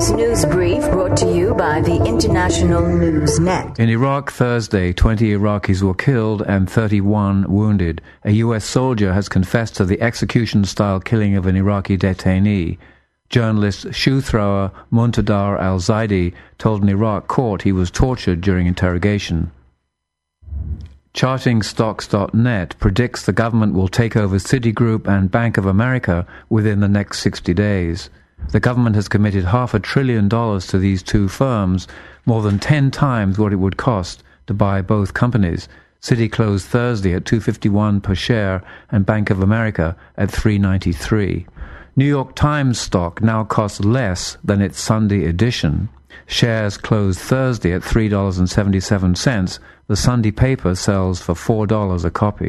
This news brief brought to you by the International News Net. In Iraq Thursday, 20 Iraqis were killed and 31 wounded. A U.S. soldier has confessed to the execution-style killing of an Iraqi detainee. Journalist shoe thrower Muntadar al-Zaidi told an Iraq court he was tortured during interrogation. ChartingStocks.net predicts the government will take over Citigroup and Bank of America within the next 60 days. The government has committed $500 billion to these two firms, more than 10 times what it would cost to buy both companies. Citi closed Thursday at $2.51 per share and Bank of America at $3.93. New York Times stock now costs less than its Sunday edition. Shares closed Thursday at $3.77. The Sunday paper sells for $4 a copy.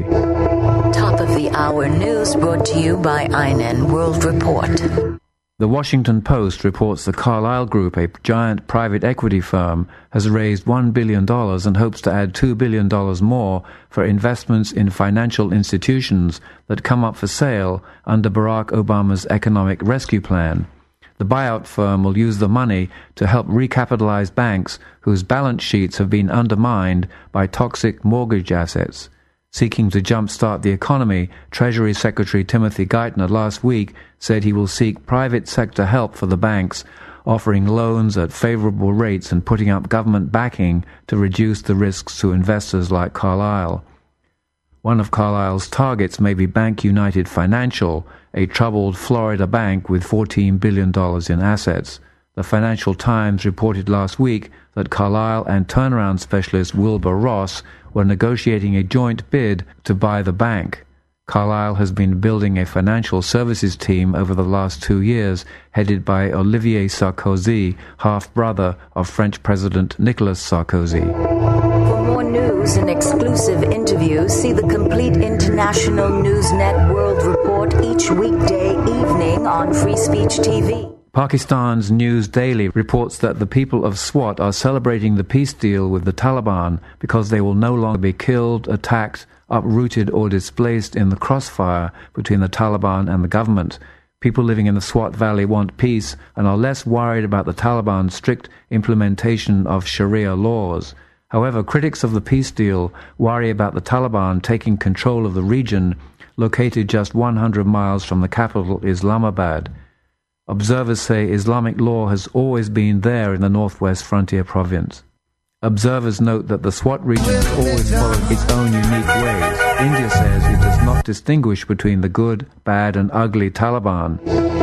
Top of the hour news brought to you by INN World Report. The Washington Post reports the Carlyle Group, a giant private equity firm, has raised $1 billion and hopes to add $2 billion more for investments in financial institutions that come up for sale under Barack Obama's economic rescue plan. The buyout firm will use the money to help recapitalize banks whose balance sheets have been undermined by toxic mortgage assets. Seeking to jumpstart the economy, Treasury Secretary Timothy Geithner last week said he will seek private sector help for the banks, offering loans at favorable rates and putting up government backing to reduce the risks to investors like Carlyle. One of Carlyle's targets may be Bank United Financial, a troubled Florida bank with $14 billion in assets. The Financial Times reported last week that Carlyle and turnaround specialist Wilbur Ross were negotiating a joint bid to buy the bank. Carlyle has been building a financial services team over the last 2 years, headed by Olivier Sarkozy, half-brother of French President Nicolas Sarkozy. For more news and exclusive interviews, see the complete International News Net World Report each weekday evening on Free Speech TV. Pakistan's News Daily reports that the people of Swat are celebrating the peace deal with the Taliban because they will no longer be killed, attacked, uprooted or displaced in the crossfire between the Taliban and the government. People living in the Swat Valley want peace and are less worried about the Taliban's strict implementation of Sharia laws. However, critics of the peace deal worry about the Taliban taking control of the region, located just 100 miles from the capital, Islamabad. Observers say Islamic law has always been there in the northwest frontier province. Observers note that the Swat region has always followed its own unique ways. India says it does not distinguish between the good, bad and ugly Taliban.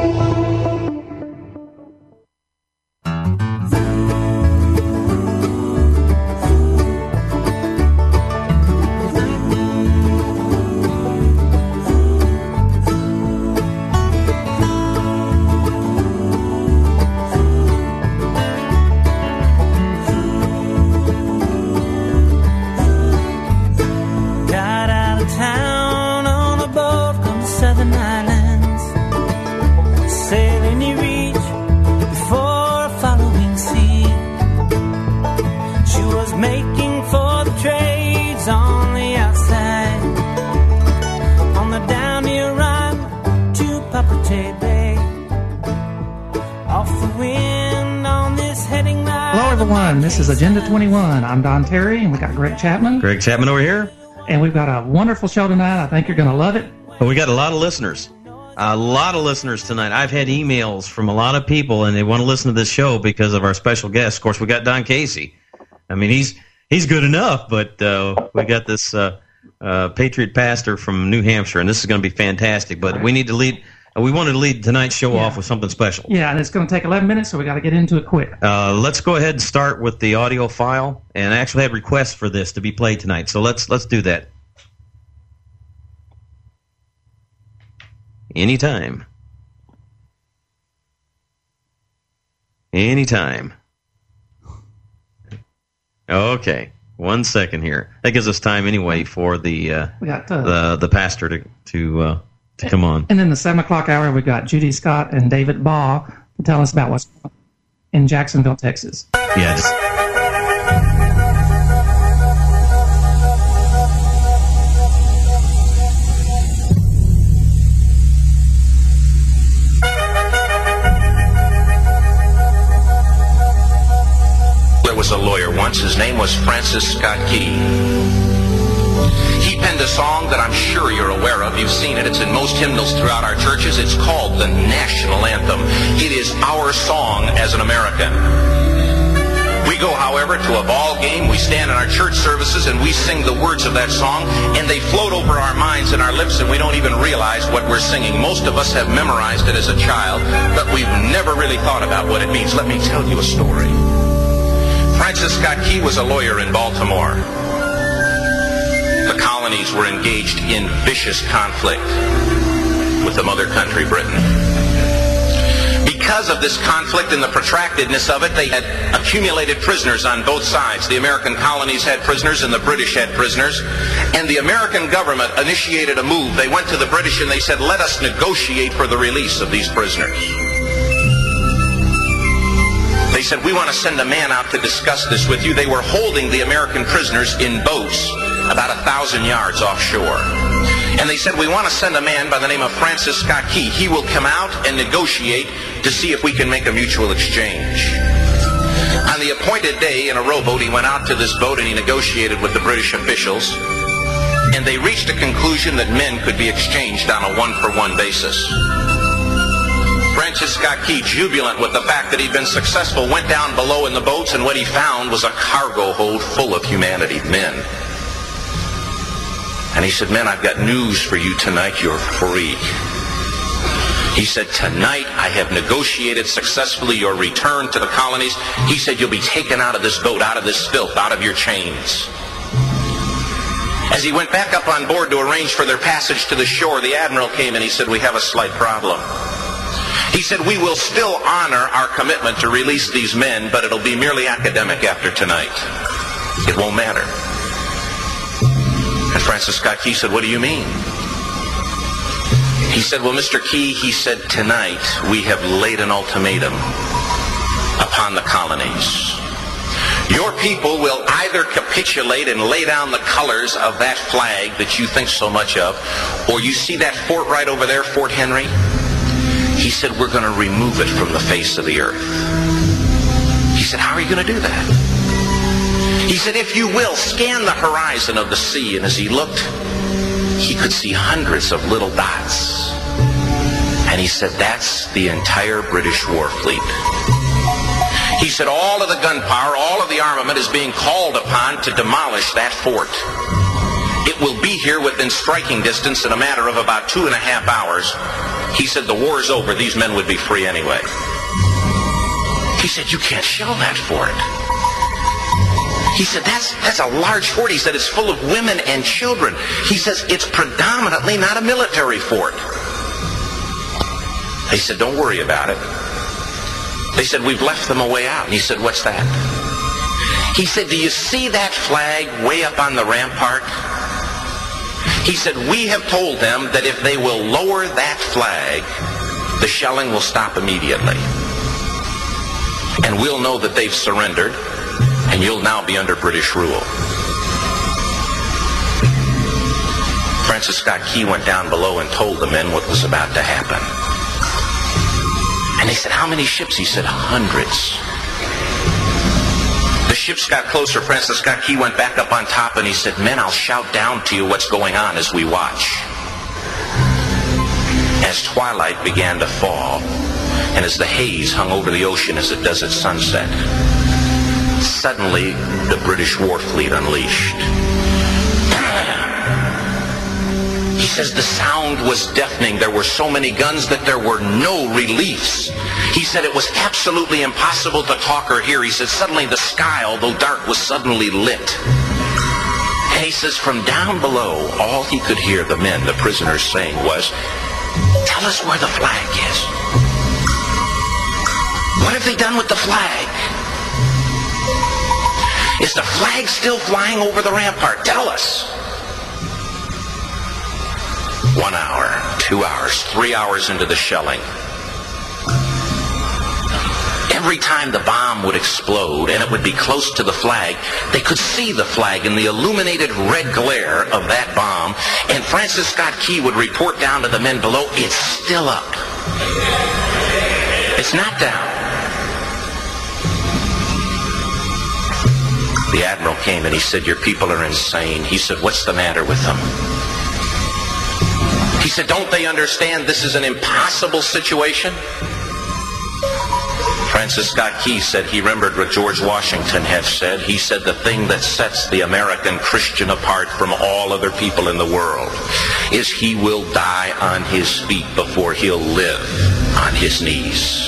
This is Agenda 21. I'm Don Terry, and we got Greg Chapman. Greg Chapman over here. And we've got a wonderful show tonight. I think you're going to love it. Well, we got a lot of listeners. A lot of listeners tonight. I've had emails from a lot of people, and they want to listen to this show because of our special guest. Of course, we got Don Casey. I mean, he's good enough, but we got this Patriot pastor from New Hampshire, and this is going to be fantastic. But we need to lead. We wanted to lead tonight's show off with something special. Yeah, and it's going to take 11 minutes, so we got to get into it quick. Let's go ahead and start with the audio file, and I actually had requests for this to be played tonight, so let's do that. Anytime. Okay, 1 second here. That gives us time anyway for the pastor to come on. And then the 7 o'clock hour, we got Judy Scott and David Baugh to tell us about what's going on in Jacksonville, Texas. Yes. once. His name was Francis Scott Key. He penned a song that I'm sure you're aware of. You've seen it. It's in most hymnals throughout our churches. It's called the National Anthem. It is our song as an American. We go, however, to a ball game. We stand in our church services and we sing the words of that song, and they float over our minds and our lips, and we don't even realize what we're singing. Most of us have memorized it as a child, but we've never really thought about what it means. Let me tell you a story. Francis Scott Key was a lawyer in Baltimore. The colonies were engaged in vicious conflict with the mother country, Britain. Because of this conflict and the protractedness of it, they had accumulated prisoners on both sides. The American colonies had prisoners and the British had prisoners. And the American government initiated a move. They went to the British and they said, let us negotiate for the release of these prisoners. They said, we want to send a man out to discuss this with you. They were holding the American prisoners in boats about 1,000 yards offshore. And they said, we want to send a man by the name of Francis Scott Key. He will come out and negotiate to see if we can make a mutual exchange. On the appointed day, in a rowboat, he went out to this boat and he negotiated with the British officials. And they reached a conclusion that men could be exchanged on a one-for-one basis. Francis Scott Key, jubilant with the fact that he'd been successful, went down below in the boats, and what he found was a cargo hold full of humanity, men. And he said, men, I've got news for you tonight. You're free. He said, tonight I have negotiated successfully your return to the colonies. He said, you'll be taken out of this boat, out of this filth, out of your chains. As he went back up on board to arrange for their passage to the shore, the admiral came and he said, we have a slight problem. He said, we will still honor our commitment to release these men, but it'll be merely academic after tonight. It won't matter. And Francis Scott Key said, what do you mean? He said, well, Mr. Key, he said, tonight we have laid an ultimatum upon the colonies. Your people will either capitulate and lay down the colors of that flag that you think so much of, or you see that fort right over there, Fort Henry? He said, we're going to remove it from the face of the earth. He said, how are you going to do that? He said, if you will, scan the horizon of the sea. And as he looked, he could see hundreds of little dots. And he said, that's the entire British war fleet. He said, all of the gunpowder, all of the armament is being called upon to demolish that fort. It will be here within striking distance in a matter of about 2.5 hours. He said, the war's over. These men would be free anyway. He said, you can't shell that fort. He said, that's a large fort. He said, it's full of women and children. He says, it's predominantly not a military fort. They said, don't worry about it. They said, we've left them a way out. And he said, what's that? He said, do you see that flag way up on the rampart? He said, we have told them that if they will lower that flag, the shelling will stop immediately. And we'll know that they've surrendered, and you'll now be under British rule. Francis Scott Key went down below and told the men what was about to happen. And they said, how many ships? He said, hundreds. The ships got closer. Francis Scott Key went back up on top and he said, men, I'll shout down to you what's going on as we watch. As twilight began to fall, and as the haze hung over the ocean as it does at sunset, suddenly the British war fleet unleashed. He says the sound was deafening. There were so many guns that there were no reliefs. He said it was absolutely impossible to talk or hear. He said suddenly the sky, although dark, was suddenly lit. And he says from down below, all he could hear the men, the prisoners, saying was, tell us where the flag is. What have they done with the flag? Is the flag still flying over the rampart? Tell us. 1 hour, 2 hours, 3 hours into the shelling, every time the bomb would explode and it would be close to the flag, they could see the flag in the illuminated red glare of that bomb, and Francis Scott Key would report down to the men below, it's still up. It's not down. The admiral came and he said, "Your people are insane." He said, "What's the matter with them?" He said, "Don't they understand this is an impossible situation?" Francis Scott Key said he remembered what George Washington had said. He said, "The thing that sets the American Christian apart from all other people in the world is he will die on his feet before he'll live on his knees."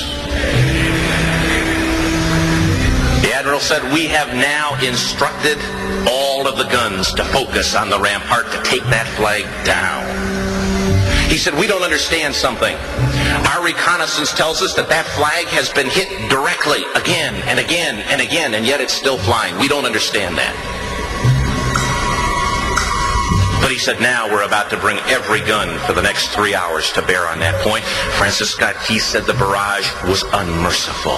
The admiral said, "We have now instructed all of the guns to focus on the rampart to take that flag down." He said, "We don't understand something. Our reconnaissance tells us that that flag has been hit directly again and again and again, and yet it's still flying. We don't understand that." But he said, "Now we're about to bring every gun for the next 3 hours to bear on that point." Francis Scott Key said the barrage was unmerciful.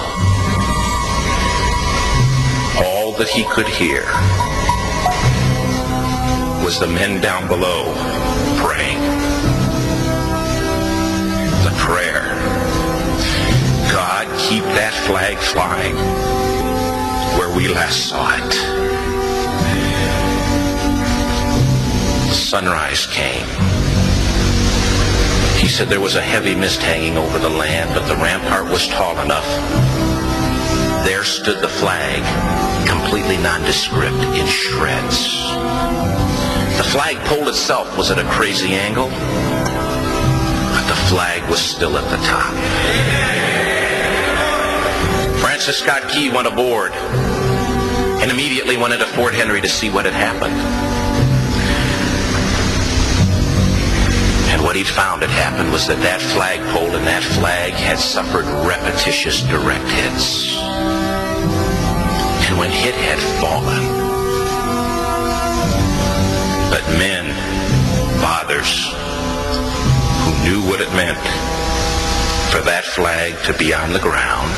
All that he could hear was the men down below praying. The prayer, "God, keep that flag flying where we last saw it." Sunrise came. He said there was a heavy mist hanging over the land, but the rampart was tall enough. There stood the flag, completely nondescript, in shreds. The flagpole itself was at a crazy angle, but the flag was still at the top. Francis Scott Key went aboard and immediately went into Fort Henry to see what had happened. And what he'd found had happened was that that flagpole and that flag had suffered repetitious direct hits. And when it had fallen, but men, fathers, who knew what it meant for that flag to be on the ground,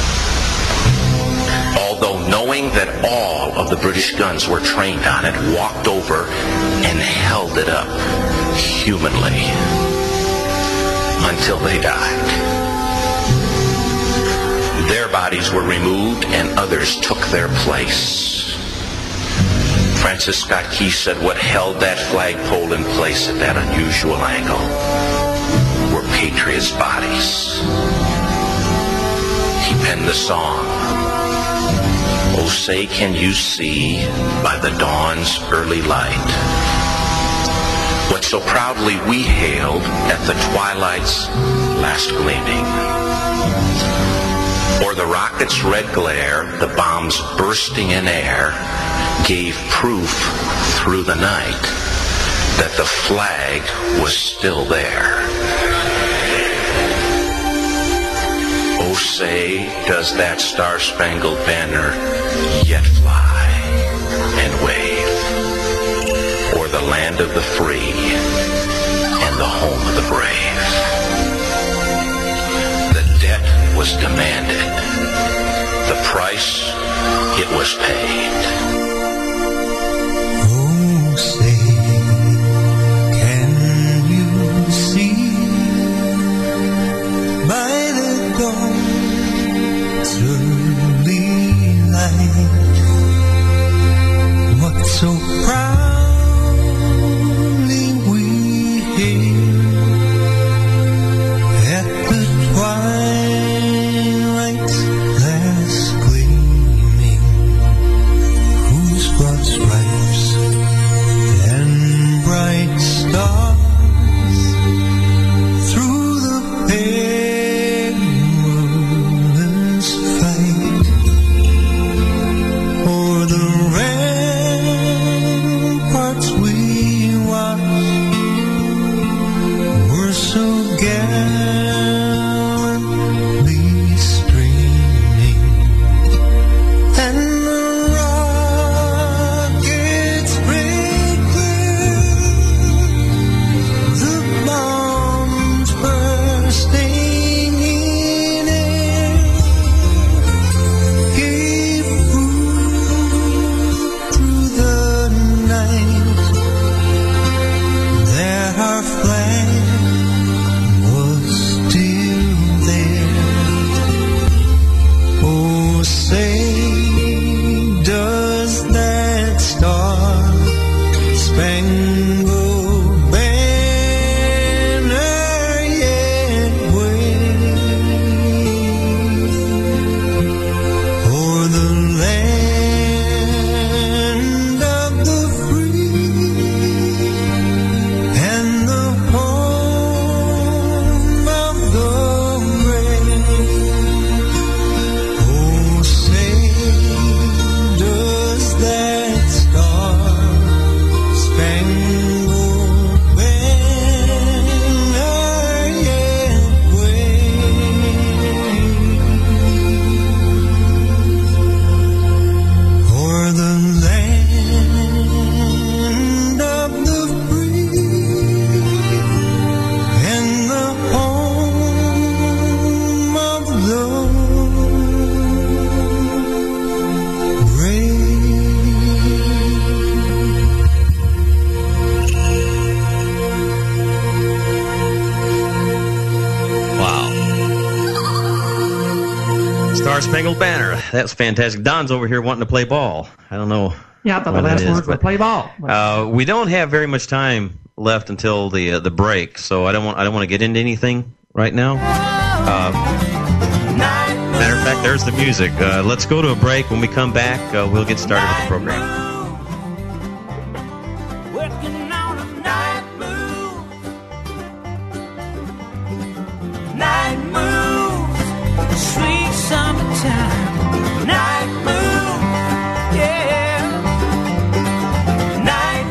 although knowing that all of the British guns were trained on it, walked over and held it up humanly until they died. Their bodies were removed and others took their place. Francis Scott Key said what held that flagpole in place at that unusual angle were patriots' bodies. He penned the song, "Oh, say can you see by the dawn's early light what so proudly we hailed at the twilight's last gleaming. O'er the rocket's red glare, the bombs bursting in air, gave proof through the night that the flag was still there. Oh, say, does that star-spangled banner yet fly and wave o'er the land of the free and the home of the brave? The debt was demanded. The price, it was paid." Oh, say, can you see by the dawn's early light what so proudly we hailed at the twilight's last gleaming? Who Star Spangled Banner. That's fantastic. Don's over here wanting to play ball. I don't know. Yeah, I thought the last words were play ball. We don't have very much time left until the break, so I don't want to get into anything right now. Matter of fact, there's the music. Let's go to a break. When we come back, we'll get started with the program. Night moves, sweet summertime. Night moves, yeah. Night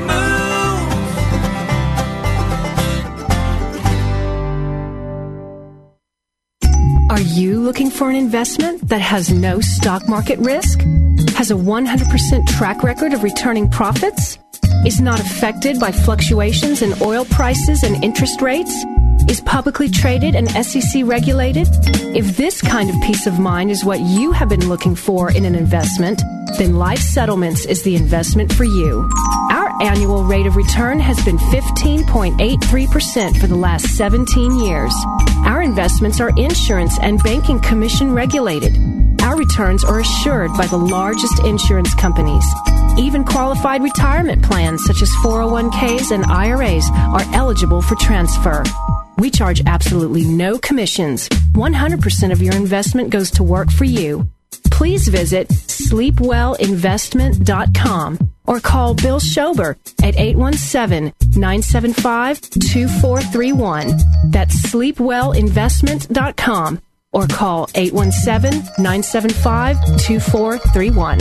moves. Are you looking for an investment that has no stock market risk? Has a 100% track record of returning profits? Is not affected by fluctuations in oil prices and interest rates? Is publicly traded and SEC regulated? If this kind of peace of mind is what you have been looking for in an investment, then Life Settlements is the investment for you. Our annual rate of return has been 15.83% for the last 17 years. Our investments are insurance and banking commission regulated. Our returns are assured by the largest insurance companies. Even qualified retirement plans such as 401ks and IRAs are eligible for transfer. We charge absolutely no commissions. 100% of your investment goes to work for you. Please visit sleepwellinvestment.com or call Bill Schober at 817-975-2431. That's sleepwellinvestment.com or call 817-975-2431.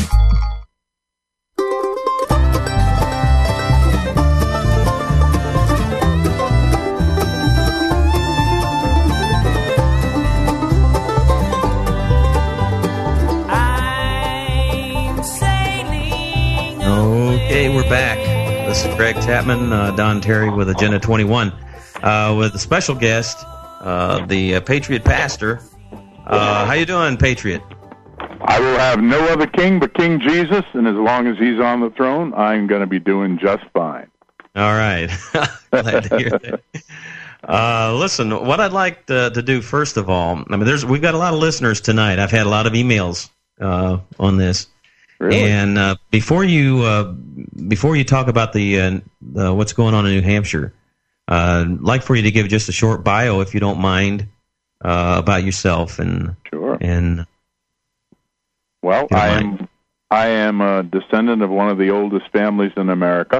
Okay, we're back. This is Greg Chapman, Don Terry with Agenda 21, with a special guest, the Patriot Pastor. How you doing, Patriot? I will have no other king but King Jesus, and as long as he's on the throne, I'm going to be doing just fine. All right. Glad to hear that. Listen, what I'd like to do, first of all, I mean, we've got a lot of listeners tonight. I've had a lot of emails on this. Really? And before you talk about the what's going on in New Hampshire, I'd like for you to give just a short bio, if you don't mind, about yourself. And sure. And well, I am a descendant of one of the oldest families in America.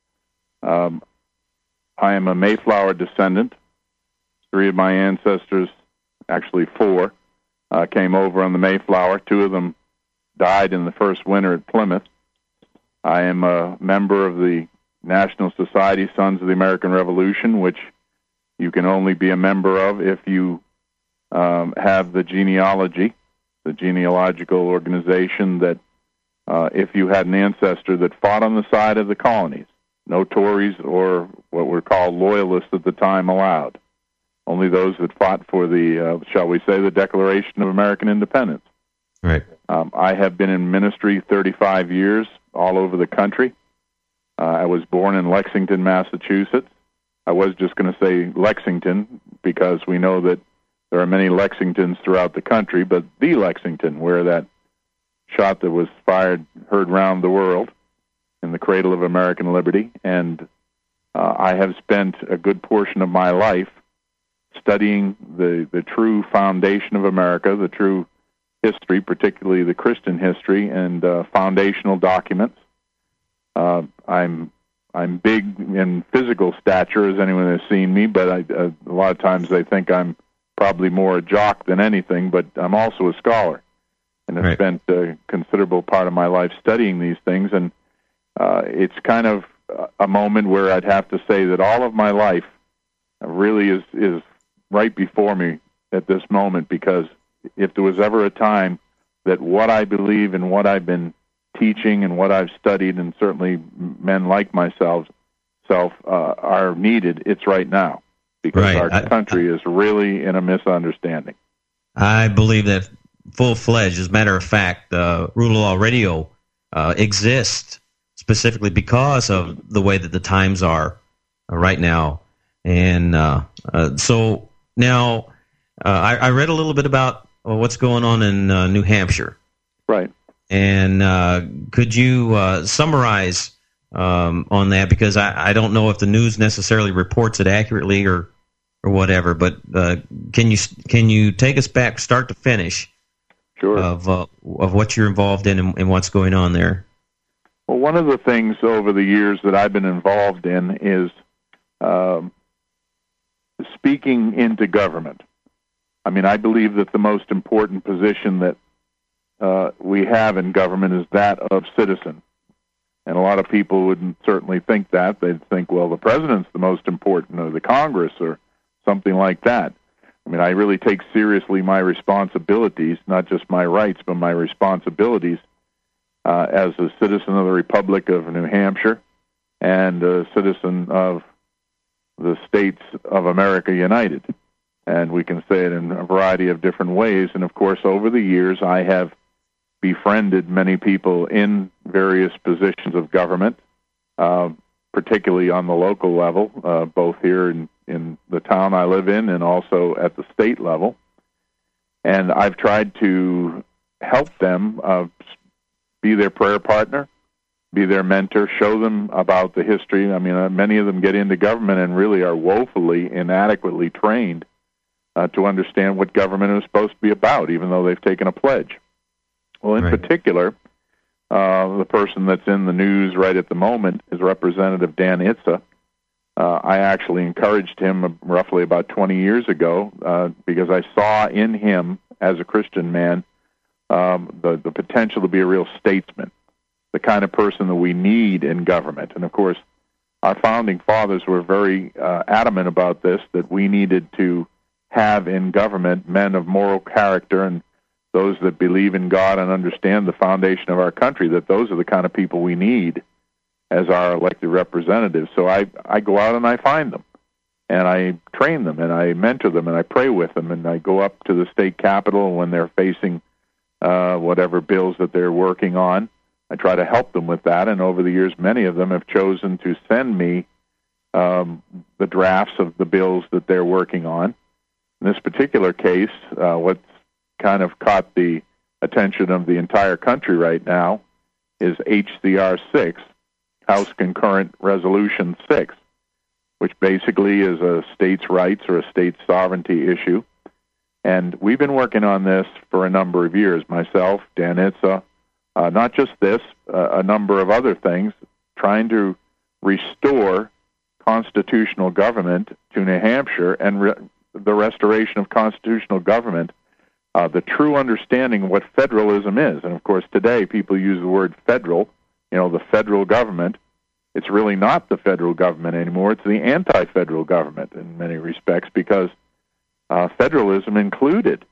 I am a Mayflower descendant. 3 of my ancestors, actually 4, came over on the Mayflower. 2 of them died in the first winter at Plymouth. I am a member of the National Society Sons of the American Revolution, which you can only be a member of if you have the genealogy, the genealogical organization that if you had an ancestor that fought on the side of the colonies, no Tories or what were called loyalists at the time allowed. Only those that fought for the, shall we say, the Declaration of American Independence. Right. I have been in ministry 35 years all over the country. I was born in Lexington, Massachusetts. I was just going to say Lexington because we know that there are many Lexingtons throughout the country, but the Lexington, where that shot that was fired heard round the world in the cradle of American liberty. And I have spent a good portion of my life studying the true foundation of America, the true history, particularly the Christian history, and foundational documents. I'm big in physical stature, as anyone has seen me, but a lot of times they think I'm probably more a jock than anything, but I'm also a scholar. And I've spent a considerable part of my life studying these things, and it's kind of a moment where I'd have to say that all of my life really is right before me at this moment, because if there was ever a time that what I believe and what I've been teaching and what I've studied, and certainly men like myself are needed, it's right now, because our country is really in a misunderstanding. I believe that full-fledged. As a matter of fact, Rule of Law Radio exists specifically because of the way that the times are right now. And so now I read a little bit about what's going on in New Hampshire. Right. And could you summarize on that? Because I don't know if the news necessarily reports it accurately or whatever. But can you take us back, start to finish, sure, of what you're involved in and what's going on there? Well, one of the things over the years that I've been involved in is speaking into government. I mean, I believe that the most important position that we have in government is that of citizen. And a lot of people wouldn't certainly think that. They'd think, well, the president's the most important, or the Congress, or something like that. I mean, I really take seriously my responsibilities, not just my rights, but my responsibilities as a citizen of the Republic of New Hampshire and a citizen of the States of America United. And we can say it in a variety of different ways. And, of course, over the years, I have befriended many people in various positions of government, particularly on the local level, both here in the town I live in and also at the state level. And I've tried to help them be their prayer partner, be their mentor, show them about the history. I mean, many of them get into government and really are woefully inadequately trained to understand what government is supposed to be about, even though they've taken a pledge. Well, in particular, the person that's in the news right at the moment is Representative Dan Itza. I actually encouraged him roughly about 20 years ago because I saw in him, as a Christian man, the potential to be a real statesman, the kind of person that we need in government. And, of course, our founding fathers were very adamant about this, that we needed to have in government men of moral character and those that believe in God and understand the foundation of our country, that those are the kind of people we need as our elected representatives. So I go out and I find them, and I train them, and I mentor them, and I pray with them, and I go up to the state capitol when they're facing whatever bills that they're working on. I try to help them with that, and over the years, many of them have chosen to send me the drafts of the bills that they're working on. In this particular case, what's kind of caught the attention of the entire country right now is HCR 6, House Concurrent Resolution 6, which basically is a states' rights or a state's sovereignty issue. And we've been working on this for a number of years, myself, Dan Itza, not just this, a number of other things, trying to restore constitutional government to New Hampshire and the restoration of constitutional government, the true understanding of what federalism is. And, of course, today people use the word federal, the federal government. It's really not the federal government anymore. It's the anti-federal government in many respects, because federalism included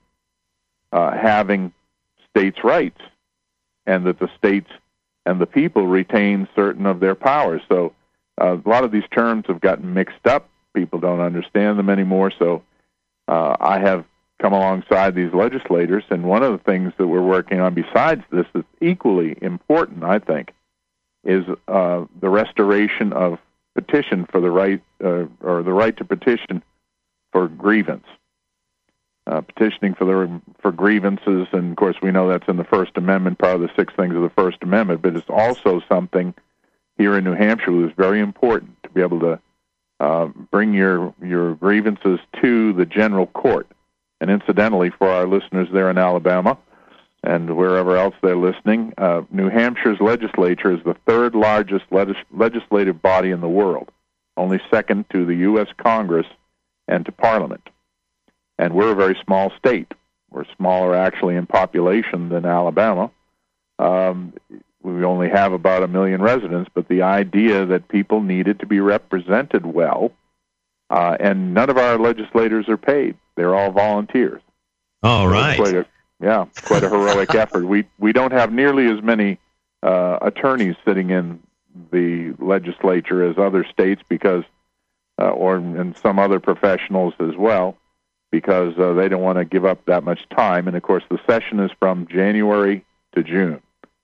having states' rights, and that the states and the people retain certain of their powers. So a lot of these terms have gotten mixed up. People don't understand them anymore. So I have come alongside these legislators, and one of the things that we're working on besides this that's equally important, I think, is the restoration of petition for the right, or the right to petition for grievance. Petitioning for grievances, and of course we know that's in the First Amendment, part of the 6 things of the First Amendment, but it's also something here in New Hampshire that is very important, to be able to bring your grievances to the general court. And incidentally, for our listeners there in Alabama and wherever else they're listening, New Hampshire's legislature is the 3rd largest legislative body in the world, only second to the U.S. Congress and to Parliament. And we're a very small state. We're smaller, actually, in population than Alabama. We only have about 1 million residents, but the idea that people needed to be represented well, and none of our legislators are paid. They're all volunteers. All right. Quite a heroic effort. We don't have nearly as many attorneys sitting in the legislature as other states, because, and some other professionals as well, because they don't want to give up that much time. And, of course, the session is from January to June.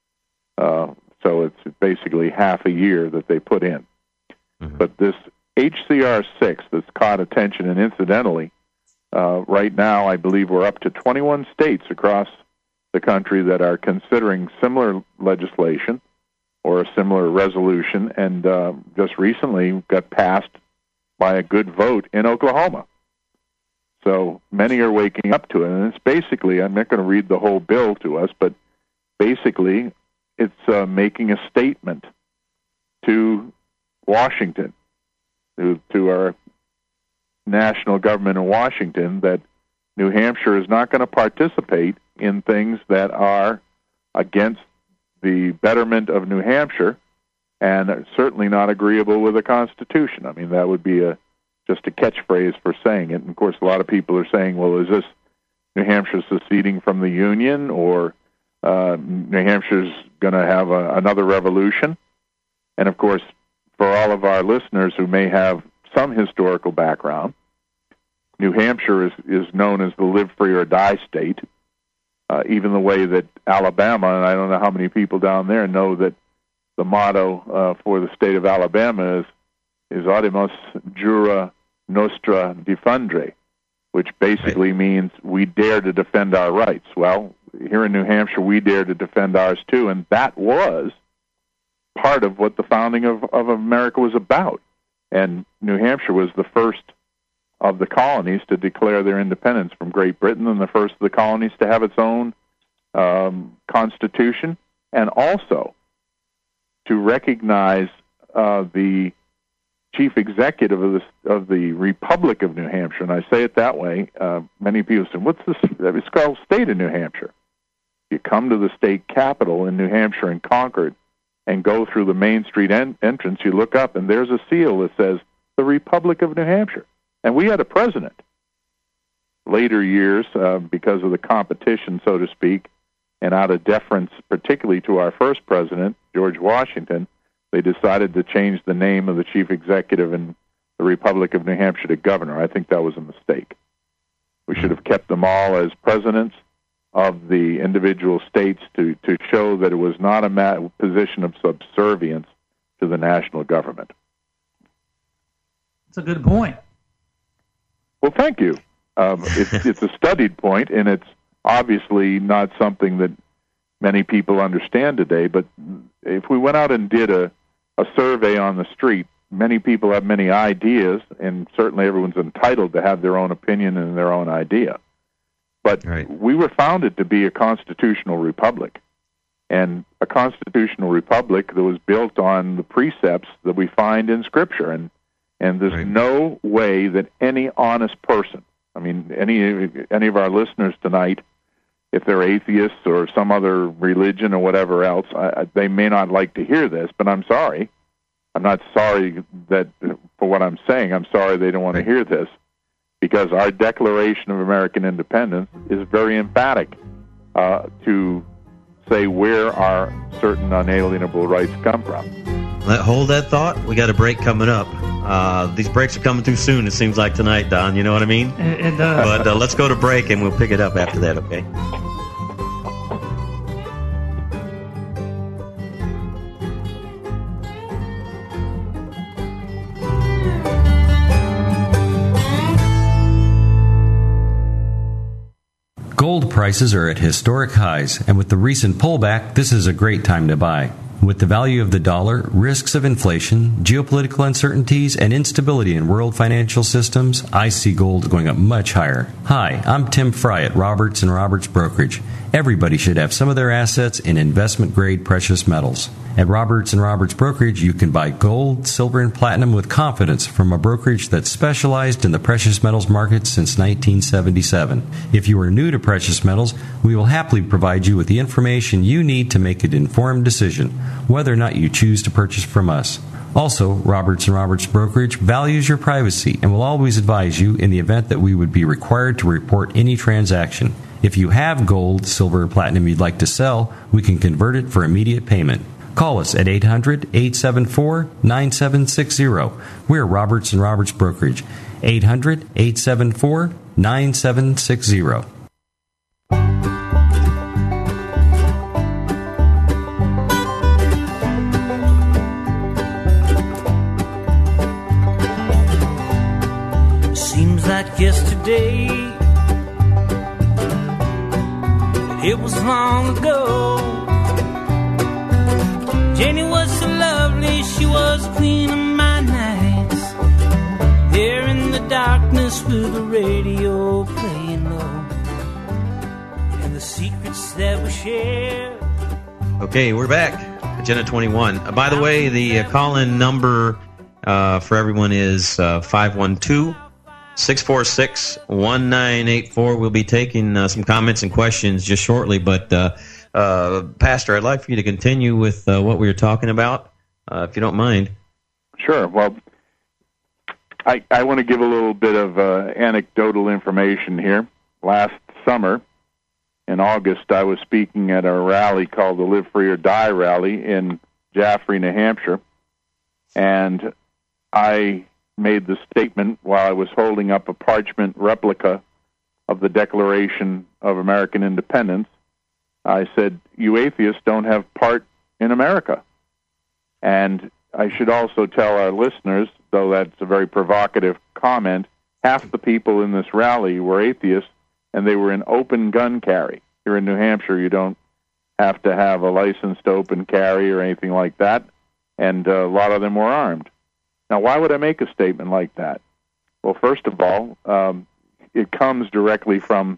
So it's basically half a year that they put in. Mm-hmm. But this HCR 6 that's caught attention, and incidentally, Right now, I believe we're up to 21 states across the country that are considering similar legislation or a similar resolution, and just recently got passed by a good vote in Oklahoma. So many are waking up to it, and it's basically, I'm not going to read the whole bill to us, but basically it's making a statement to Washington, to our national government in Washington, that New Hampshire is not going to participate in things that are against the betterment of New Hampshire and are certainly not agreeable with the Constitution. I mean, that would be just a catchphrase for saying it. And, of course, a lot of people are saying, well, is this New Hampshire seceding from the Union, or New Hampshire's going to have another revolution? And, of course, for all of our listeners who may have some historical background, New Hampshire is known as the live free or die state, even the way that Alabama, and I don't know how many people down there know that the motto for the state of Alabama is Audimus Jura Nostra Defundere, which basically means we dare to defend our rights. Well, here in New Hampshire, we dare to defend ours too, and that was part of what the founding of America was about. And New Hampshire was the first of the colonies to declare their independence from Great Britain, and the first of the colonies to have its own constitution, and also to recognize the chief executive of the Republic of New Hampshire. And I say it that way. Many people say, what's this? It's called State of New Hampshire. You come to the state capital in New Hampshire, in Concord, and go through the Main Street entrance, you look up, and there's a seal that says, the Republic of New Hampshire. And we had a president. Later years, because of the competition, so to speak, and out of deference particularly to our first president, George Washington, they decided to change the name of the chief executive in the Republic of New Hampshire to governor. I think that was a mistake. We should have kept them all as presidents of the individual states to show that it was not a position of subservience to the national government. That's a good point. Well, thank you. It's a studied point, and it's obviously not something that many people understand today, but if we went out and did a survey on the street, many people have many ideas, and certainly everyone's entitled to have their own opinion and their own idea. But we were founded to be a constitutional republic, and a constitutional republic that was built on the precepts that we find in Scripture. And there's no way that any honest person, I mean, any of our listeners tonight, if they're atheists or some other religion or whatever else, they may not like to hear this, but I'm sorry. I'm not sorry that for what I'm saying. I'm sorry they don't want to hear this, because our Declaration of American Independence is very emphatic to say where our certain unalienable rights come from. Hold that thought. We got a break coming up. These breaks are coming too soon, it seems like tonight, Don. You know what I mean? It does. But let's go to break, and we'll pick it up after that, okay? Gold prices are at historic highs, and with the recent pullback, this is a great time to buy. With the value of the dollar, risks of inflation, geopolitical uncertainties, and instability in world financial systems, I see gold going up much higher. Hi, I'm Tim Fry at Roberts & Roberts Brokerage. Everybody should have some of their assets in investment-grade precious metals. At Roberts & Roberts Brokerage, you can buy gold, silver, and platinum with confidence from a brokerage that's specialized in the precious metals market since 1977. If you are new to precious metals, we will happily provide you with the information you need to make an informed decision, whether or not you choose to purchase from us. Also, Roberts & Roberts Brokerage values your privacy and will always advise you in the event that we would be required to report any transaction. If you have gold, silver, or platinum you'd like to sell, we can convert it for immediate payment. Call us at 800-874-9760. We're Roberts & Roberts Brokerage. 800-874-9760. Seems like yesterday long ago. Jenny was so lovely, she was queen of my nights. There in the darkness with the radio playing low, and the secrets that we shared. Okay, we're back. Agenda 21. By the way, the call-in number for everyone is 512-646-1984. We'll be taking some comments and questions just shortly, but Pastor, I'd like for you to continue with what we were talking about, if you don't mind. Sure. Well, I want to give a little bit of anecdotal information here. Last summer, in August, I was speaking at a rally called the Live Free or Die rally in Jaffrey, New Hampshire, and I made the statement while I was holding up a parchment replica of the Declaration of American Independence. I said, you atheists don't have part in America. And I should also tell our listeners, though that's a very provocative comment, half the people in this rally were atheists, and they were in open gun carry. Here in New Hampshire, you don't have to have a license to open carry or anything like that, and a lot of them were armed. Now, why would I make a statement like that? Well, first of all, it comes directly from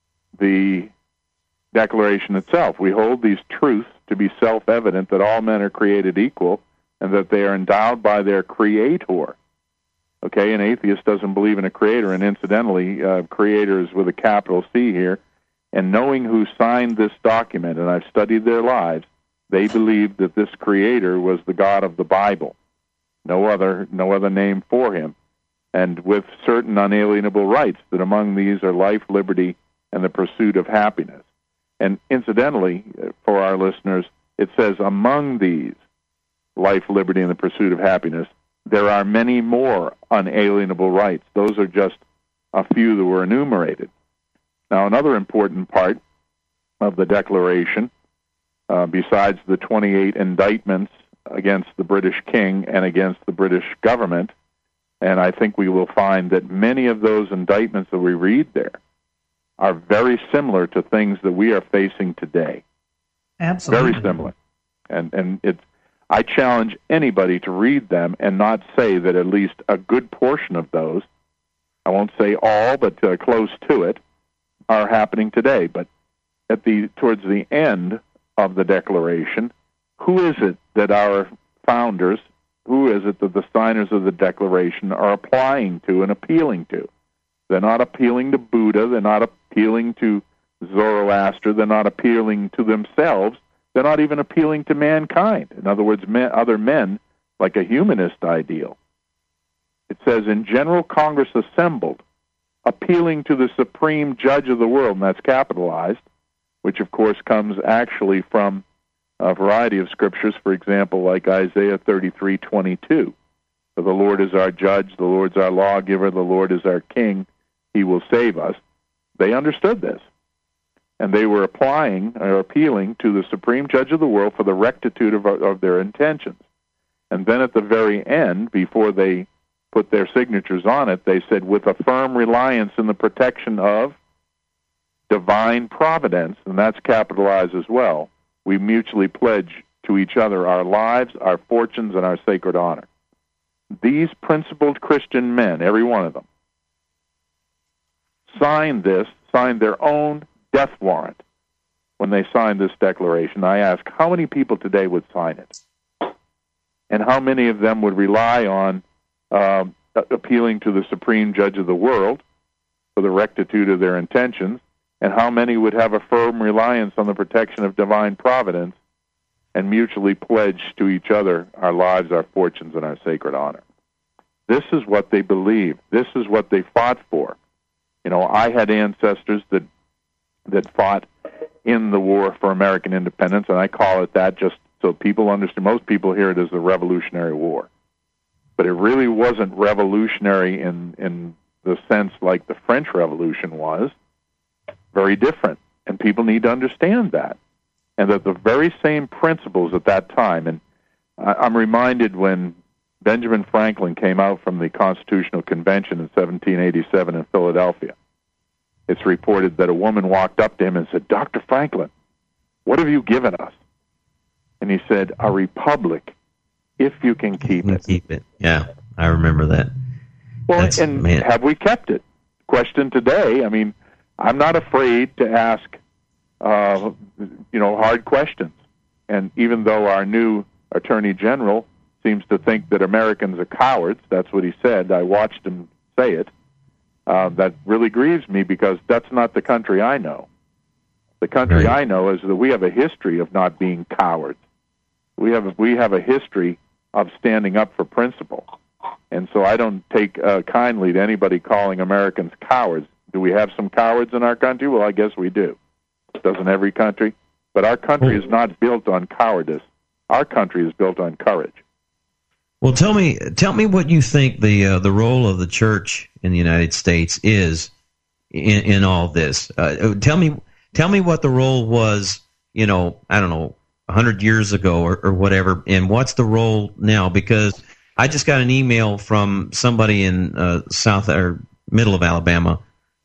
the Declaration itself. We hold these truths to be self-evident that all men are created equal and that they are endowed by their Creator. Okay, an atheist doesn't believe in a creator, and incidentally, creator is with a capital C here, and knowing who signed this document, and I've studied their lives, they believed that this creator was the God of the Bible. No other name for him, and with certain unalienable rights, that among these are life, liberty, and the pursuit of happiness. And incidentally, for our listeners, it says among these, life, liberty, and the pursuit of happiness, there are many more unalienable rights. Those are just a few that were enumerated. Now, another important part of the Declaration, besides the 28 indictments against the British King and against the British government, and I think we will find that many of those indictments that we read there are very similar to things that we are facing today. Absolutely. Very similar. And it's, I challenge anybody to read them and not say that at least a good portion of those, I won't say all, but close to it, are happening today. But towards the end of the Declaration, who is it that our founders, who is it that the signers of the Declaration are applying to and appealing to? They're not appealing to Buddha. They're not appealing to Zoroaster. They're not appealing to themselves. They're not even appealing to mankind. In other words, other men, like a humanist ideal. It says, in General Congress assembled, appealing to the supreme judge of the world, and that's capitalized, which of course comes actually from a variety of scriptures, for example, like Isaiah 33:22. For the Lord is our judge, the Lord's our lawgiver, the Lord is our king, he will save us. They understood this. And they were applying or appealing to the supreme judge of the world for the rectitude of their intentions. And then at the very end, before they put their signatures on it, they said, with a firm reliance in the protection of divine providence, and that's capitalized as well, we mutually pledge to each other our lives, our fortunes, and our sacred honor. These principled Christian men, every one of them, signed their own death warrant when they signed this declaration. I ask, how many people today would sign it? And how many of them would rely on appealing to the supreme judge of the world for the rectitude of their intentions? And how many would have a firm reliance on the protection of divine providence and mutually pledge to each other our lives, our fortunes, and our sacred honor? This is what they believed. This is what they fought for. You know, I had ancestors that fought in the war for American independence, and I call it that just so people understand. Most people hear it as the Revolutionary War. But it really wasn't revolutionary in the sense like the French Revolution was. Very different. And people need to understand that. And that the very same principles at that time, and I'm reminded when Benjamin Franklin came out from the Constitutional Convention in 1787 in Philadelphia, it's reported that a woman walked up to him and said, Dr. Franklin, what have you given us? And he said, a republic, if you can keep it. Keep it. Yeah, I remember that. Well, have we kept it? Question today, I mean, I'm not afraid to ask, hard questions. And even though our new Attorney General seems to think that Americans are cowards, that's what he said, I watched him say it, that really grieves me because that's not the country I know. The country I know is that we have a history of not being cowards. We have a history of standing up for principle. And so I don't take kindly to anybody calling Americans cowards. Do we have some cowards in our country? Well, I guess we do. Doesn't every country? But our country is not built on cowardice. Our country is built on courage. Well, tell me what you think the role of the church in the United States is in all this. Tell me what the role was, I don't know, 100 years ago or whatever, and what's the role now? Because I just got an email from somebody in south or middle of Alabama,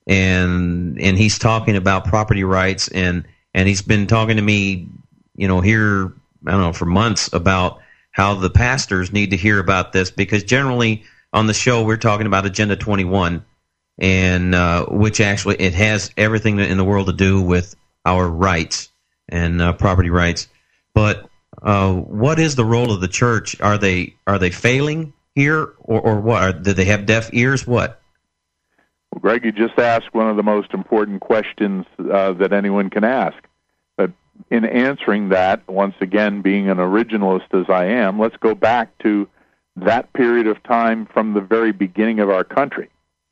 and he's talking about property rights, and he's been talking to me, here, I don't know, for months about how the pastors need to hear about this, because generally on the show we're talking about Agenda 21, and which actually it has everything in the world to do with our rights and property rights. But what is the role of the church? Are they failing here, or what? Do they have deaf ears? What? Well, Greg, you just asked one of the most important questions that anyone can ask. But in answering that, once again, being an originalist as I am, let's go back to that period of time from the very beginning of our country.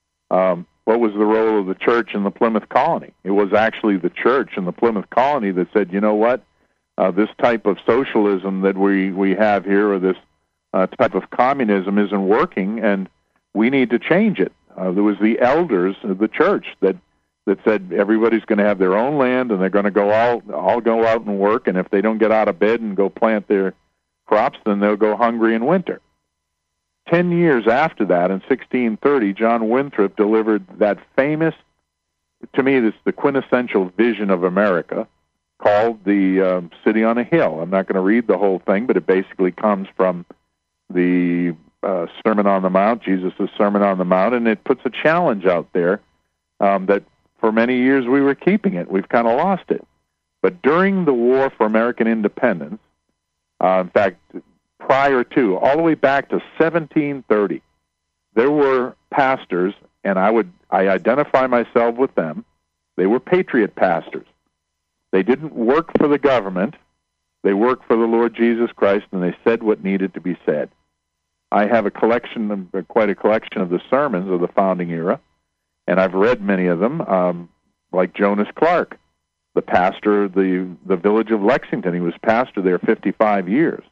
What was the role of the church in the Plymouth Colony? It was actually the church in the Plymouth Colony that said, you know what, this type of socialism that we have here, or this type of communism isn't working, and we need to change it. There was the elders of the church that said everybody's going to have their own land, and they're going to all go out and work, and if they don't get out of bed and go plant their crops, then they'll go hungry in winter. 10 years after that, in 1630, John Winthrop delivered that famous, to me, this is the quintessential vision of America, called the City on a Hill. I'm not going to read the whole thing, but it basically comes from the Sermon on the Mount, Jesus' Sermon on the Mount, and it puts a challenge out there that for many years we were keeping it. We've kind of lost it. But during the War for American Independence, in fact, prior to, all the way back to 1730, there were pastors, and I identify myself with them. They were patriot pastors. They didn't work for the government. They worked for the Lord Jesus Christ, and they said what needed to be said. I have quite a collection of the sermons of the founding era, and I've read many of them, like Jonas Clark, the pastor of the village of Lexington. He was pastor there 55 years.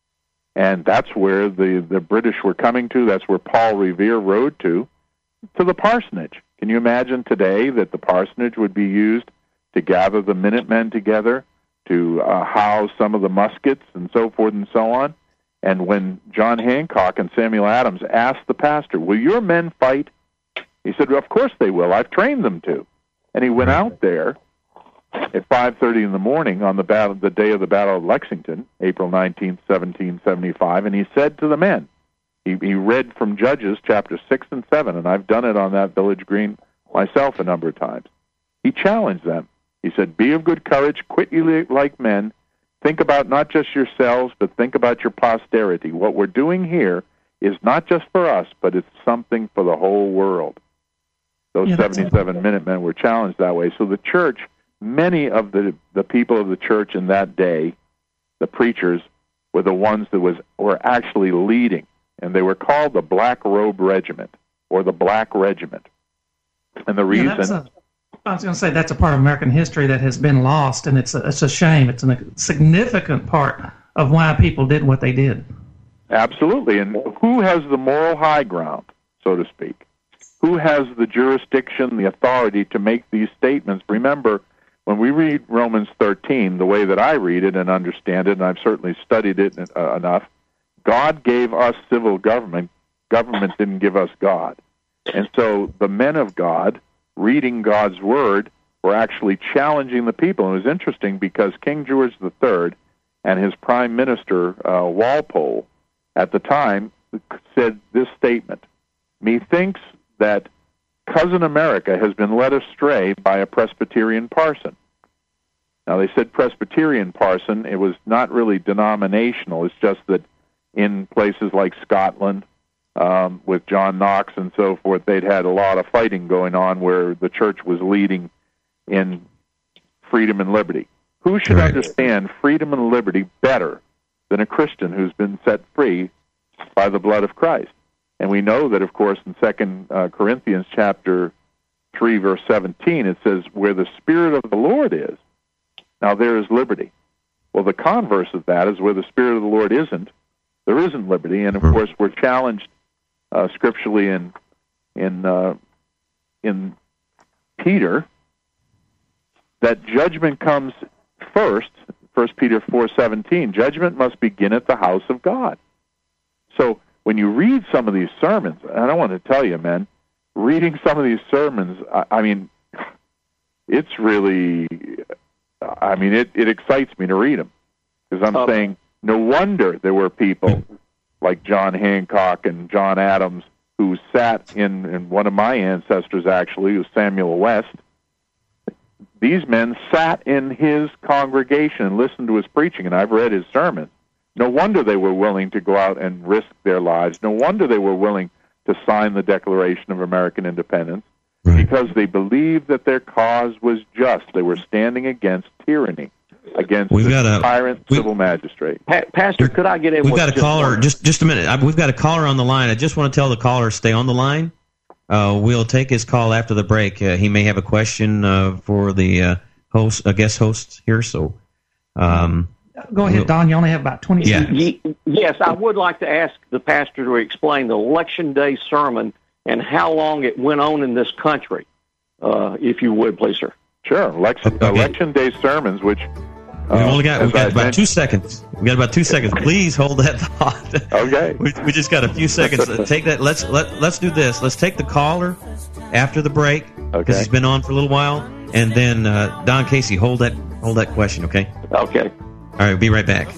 And that's where the British were coming to. That's where Paul Revere rode to the parsonage. Can you imagine today that the parsonage would be used to gather the Minutemen together, to house some of the muskets and so forth and so on? And when John Hancock and Samuel Adams asked the pastor, will your men fight? He said, well, of course they will. I've trained them to. And he went out there at 5:30 in the morning on the day of the Battle of Lexington, April 19th, 1775, and he said to the men, he read from Judges chapter 6 and 7, and I've done it on that village green myself a number of times. He challenged them. He said, be of good courage, quit you like men, think about not just yourselves, but think about your posterity. What we're doing here is not just for us, but it's something for the whole world. Those 77 Minutemen were challenged that way. So the church, many of the people of the church in that day, the preachers, were the ones that were actually leading, and they were called the Black Robe Regiment, or the Black Regiment. And the reason... I was going to say that's a part of American history that has been lost, and it's a shame. It's a significant part of why people did what they did. Absolutely. And who has the moral high ground, so to speak? Who has the jurisdiction, the authority to make these statements? Remember, when we read Romans 13, the way that I read it and understand it, and I've certainly studied it enough, God gave us civil government. Government didn't give us God. And so the men of God, reading God's Word, were actually challenging the people. And it was interesting because King George III and his prime minister, Walpole, at the time, said this statement: "Methinks that cousin America has been led astray by a Presbyterian parson." Now, they said Presbyterian parson. It was not really denominational. It's just that in places like Scotland, with John Knox and so forth, they'd had a lot of fighting going on where the church was leading in freedom and liberty. Who should understand freedom and liberty better than a Christian who's been set free by the blood of Christ? And we know that, of course, in 2 Corinthians chapter 3, verse 17, it says, "Where the Spirit of the Lord is, now there is liberty." Well, the converse of that is where the Spirit of the Lord isn't, there isn't liberty. And, of course, we're challenged scripturally in Peter that judgment comes first. 1 Peter 4:17, judgment must begin at the house of God. So when you read some of these sermons, and I want to tell you, man, reading some of these sermons, I mean, it's really, I mean, it excites me to read them, because I'm saying, no wonder there were people like John Hancock and John Adams who sat in one of my ancestors, actually, was Samuel West. These men sat in his congregation and listened to his preaching, and I've read his sermons. No wonder they were willing to go out and risk their lives. No wonder they were willing to sign the Declaration of American Independence, because they believed that their cause was just. They were standing against tyranny, against the tyrant civil magistrate. Pastor, could I get in? We've got a caller. Just a minute. We've got a caller on the line. I just want to tell the caller, stay on the line. We'll take his call after the break. He may have a question for the guest host here. So, go ahead, Don. You only have about 20 seconds. Yes, I would like to ask the pastor to explain the Election Day sermon and how long it went on in this country, if you would, please, sir. Sure. Election Day sermons, which we've got about 2 seconds. We got about 2 seconds. Please hold that thought. Okay. We just got a few seconds. Take that. Let's do this. Let's take the caller after the break, because he's been on for a little while, and then Don Casey, hold that question. Okay. Okay. All right. We'll be right back.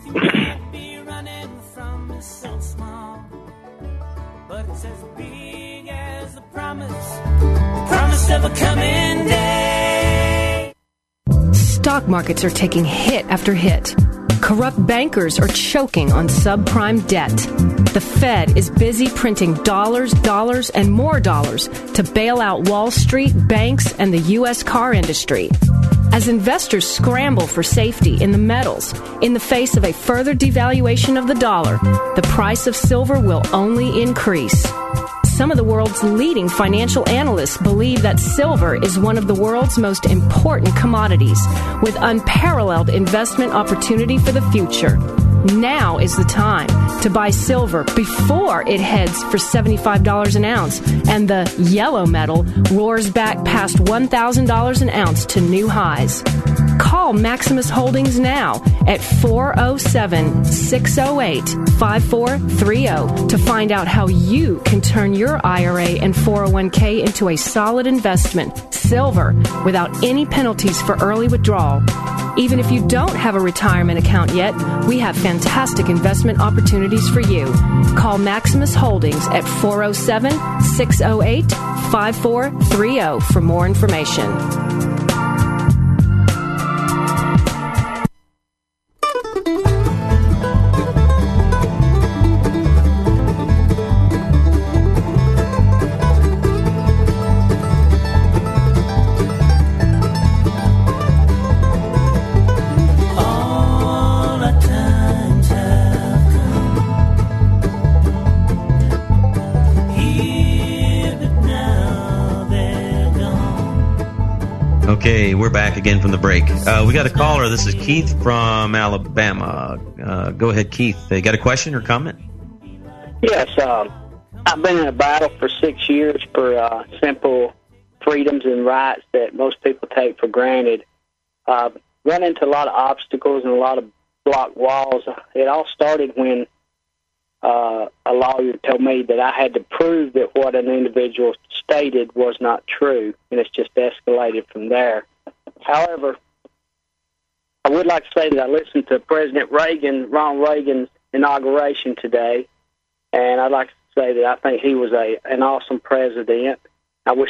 Stock markets are taking hit after hit. Corrupt bankers are choking on subprime debt. The Fed is busy printing dollars, and more dollars to bail out Wall Street, banks, and the U.S. car industry. As investors scramble for safety in the metals, in the face of a further devaluation of the dollar, the price of silver will only increase. Some of the world's leading financial analysts believe that silver is one of the world's most important commodities, with unparalleled investment opportunity for the future. Now is the time to buy silver before it heads for $75 an ounce and the yellow metal roars back past $1,000 an ounce to new highs. Call Maximus Holdings now at 407-608-5430 to find out how you can turn your IRA and 401k into a solid investment, silver, without any penalties for early withdrawal. Even if you don't have a retirement account yet, we have fantastic investment opportunities for you. Call Maximus Holdings at 407-608-5430 for more information. Okay, we're back again from the break. We got a caller. This is Keith from Alabama. Go ahead, Keith. You got a question or comment? Yes, I've been in a battle for 6 years for simple freedoms and rights that most people take for granted. Run into a lot of obstacles and a lot of block walls. It all started when a lawyer told me that I had to prove that what an individual stated was not true, and it's just escalated from there. However, I would like to say that I listened to President Ronald Reagan's inauguration today, and I'd like to say that I think he was an awesome president. I wish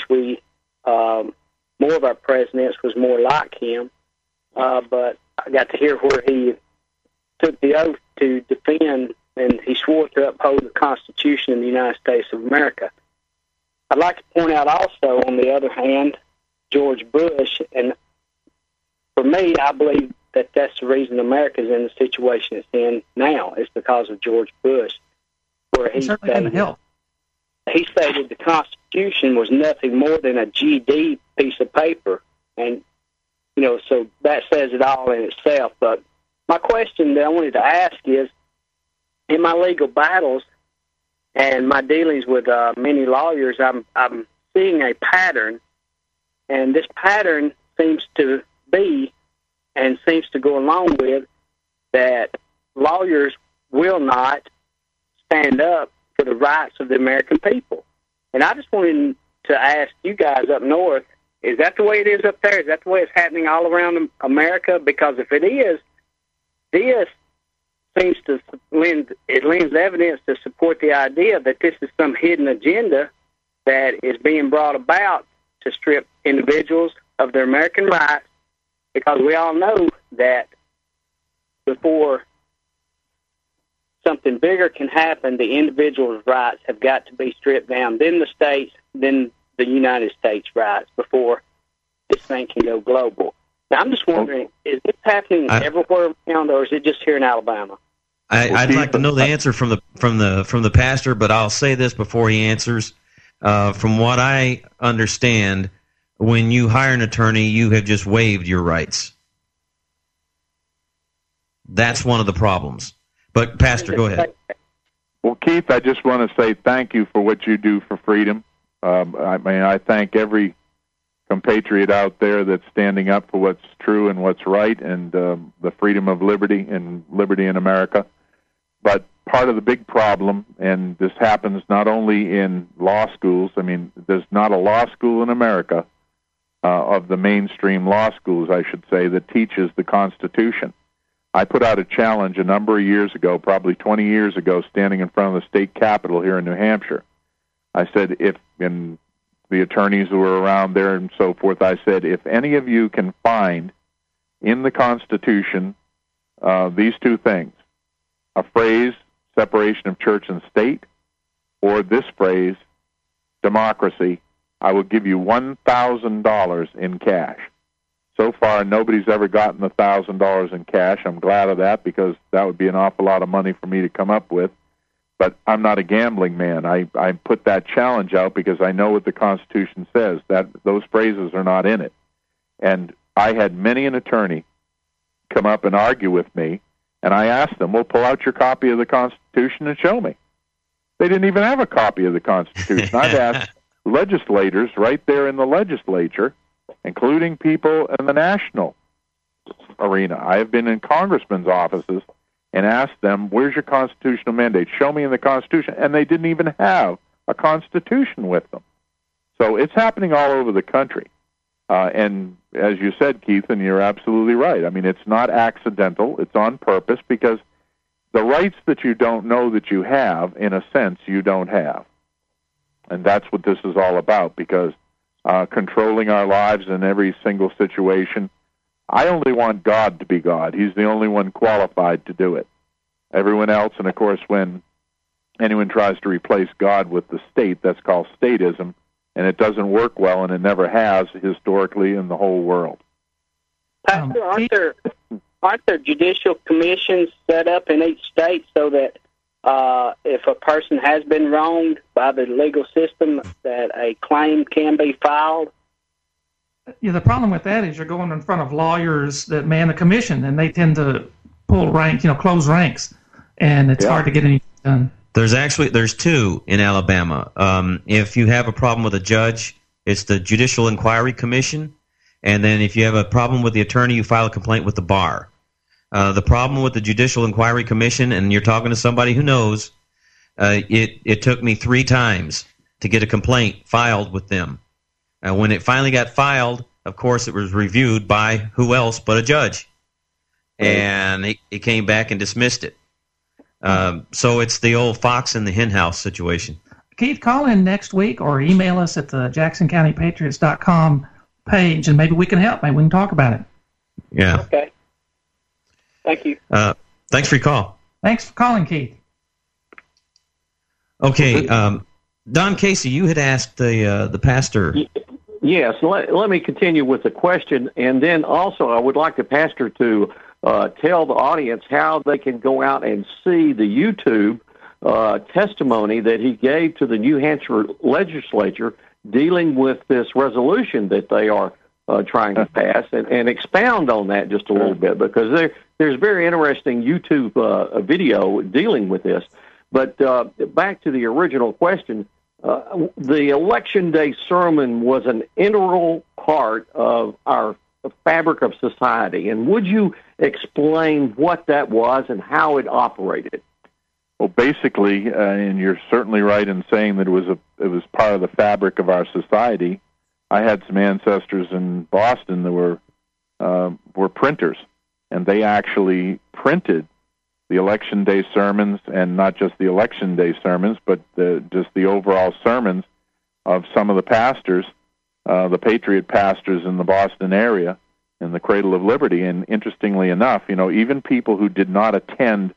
more of our presidents was more like him, but I got to hear where he took the oath to defend, and he swore to uphold the Constitution of the United States of America. I'd like to point out also, on the other hand, George Bush, and for me, I believe that that's the reason America's in the situation it's in now, is because of George Bush, where he stated the Constitution was nothing more than a GD piece of paper, and so that says it all in itself. But my question that I wanted to ask is, in my legal battles and my dealings with many lawyers, I'm seeing a pattern, and this pattern seems to be and seems to go along with that lawyers will not stand up for the rights of the American people. And I just wanted to ask you guys up north, is that the way it is up there? Is that the way it's happening all around America? Because if it is, this seems to lends evidence to support the idea that this is some hidden agenda that is being brought about to strip individuals of their American rights, because we all know that before something bigger can happen, the individual's rights have got to be stripped down, then the states, then the United States rights, before this thing can go global. Now, I'm just wondering, is this happening everywhere around, or is it just here in Alabama? I'd like to know the answer from the pastor, but I'll say this before he answers. From what I understand, when you hire an attorney, you have just waived your rights. That's one of the problems. But, Pastor, go ahead. Well, Keith, I just want to say thank you for what you do for freedom. I thank every compatriot out there that's standing up for what's true and what's right, and the freedom of liberty and liberty in America. But part of the big problem, and this happens not only in law schools, there's not a law school in America, of the mainstream law schools, I should say, that teaches the Constitution. I put out a challenge a number of years ago, probably 20 years ago, standing in front of the state capitol here in New Hampshire. I said, and the attorneys who were around there and so forth, I said, if any of you can find in the Constitution these two things, a phrase, separation of church and state, or this phrase, democracy, I will give you $1,000 in cash. So far, nobody's ever gotten $1,000 in cash. I'm glad of that, because that would be an awful lot of money for me to come up with. But I'm not a gambling man. I put that challenge out because I know what the Constitution says, that those phrases are not in it. And I had many an attorney come up and argue with me, and I asked them, well, pull out your copy of the Constitution and show me. They didn't even have a copy of the Constitution. I've asked legislators right there in the legislature, including people in the national arena. I have been in congressmen's offices and asked them, where's your constitutional mandate? Show me in the Constitution. And they didn't even have a Constitution with them. So it's happening all over the country. And as you said, Keith, and you're absolutely right, it's not accidental. It's on purpose, because the rights that you don't know that you have, in a sense, you don't have. And that's what this is all about, because controlling our lives in every single situation, I only want God to be God. He's the only one qualified to do it. Everyone else, and of course when anyone tries to replace God with the state, that's called statism, and it doesn't work well, and it never has historically in the whole world. Pastor, aren't there judicial commissions set up in each state so that if a person has been wronged by the legal system, that a claim can be filed? Yeah, the problem with that is you're going in front of lawyers that man the commission, and they tend to pull rank, close ranks, and it's hard to get anything done. There's two in Alabama. If you have a problem with a judge, it's the Judicial Inquiry Commission, and then if you have a problem with the attorney, you file a complaint with the bar. The problem with the Judicial Inquiry Commission, and you're talking to somebody who knows, It took me 3 times to get a complaint filed with them. When it finally got filed, of course, it was reviewed by who else but a judge. And he came back and dismissed it. So it's the old fox in the henhouse situation. Keith, call in next week or email us at the JacksonCountyPatriots.com page, and maybe we can help. Maybe we can talk about it. Yeah. Okay. Thank you. Thanks for your call. Thanks for calling, Keith. Okay. Don Casey, you had asked the pastor. Yes. Let me continue with the question, and then also I would like the pastor to tell the audience how they can go out and see the YouTube testimony that he gave to the New Hampshire legislature dealing with this resolution that they are trying to pass, and expound on that just a little bit, because there's very interesting YouTube video dealing with this. But back to the original question, the Election Day sermon was an integral part of our fabric of society. And would you explain what that was and how it operated? Well, basically, and you're certainly right in saying that it was part of the fabric of our society. I had some ancestors in Boston that were printers, and they actually printed the Election Day sermons, and not just the Election Day sermons, but just the overall sermons of some of the pastors, the Patriot pastors in the Boston area, in the Cradle of Liberty. And interestingly enough, even people who did not attend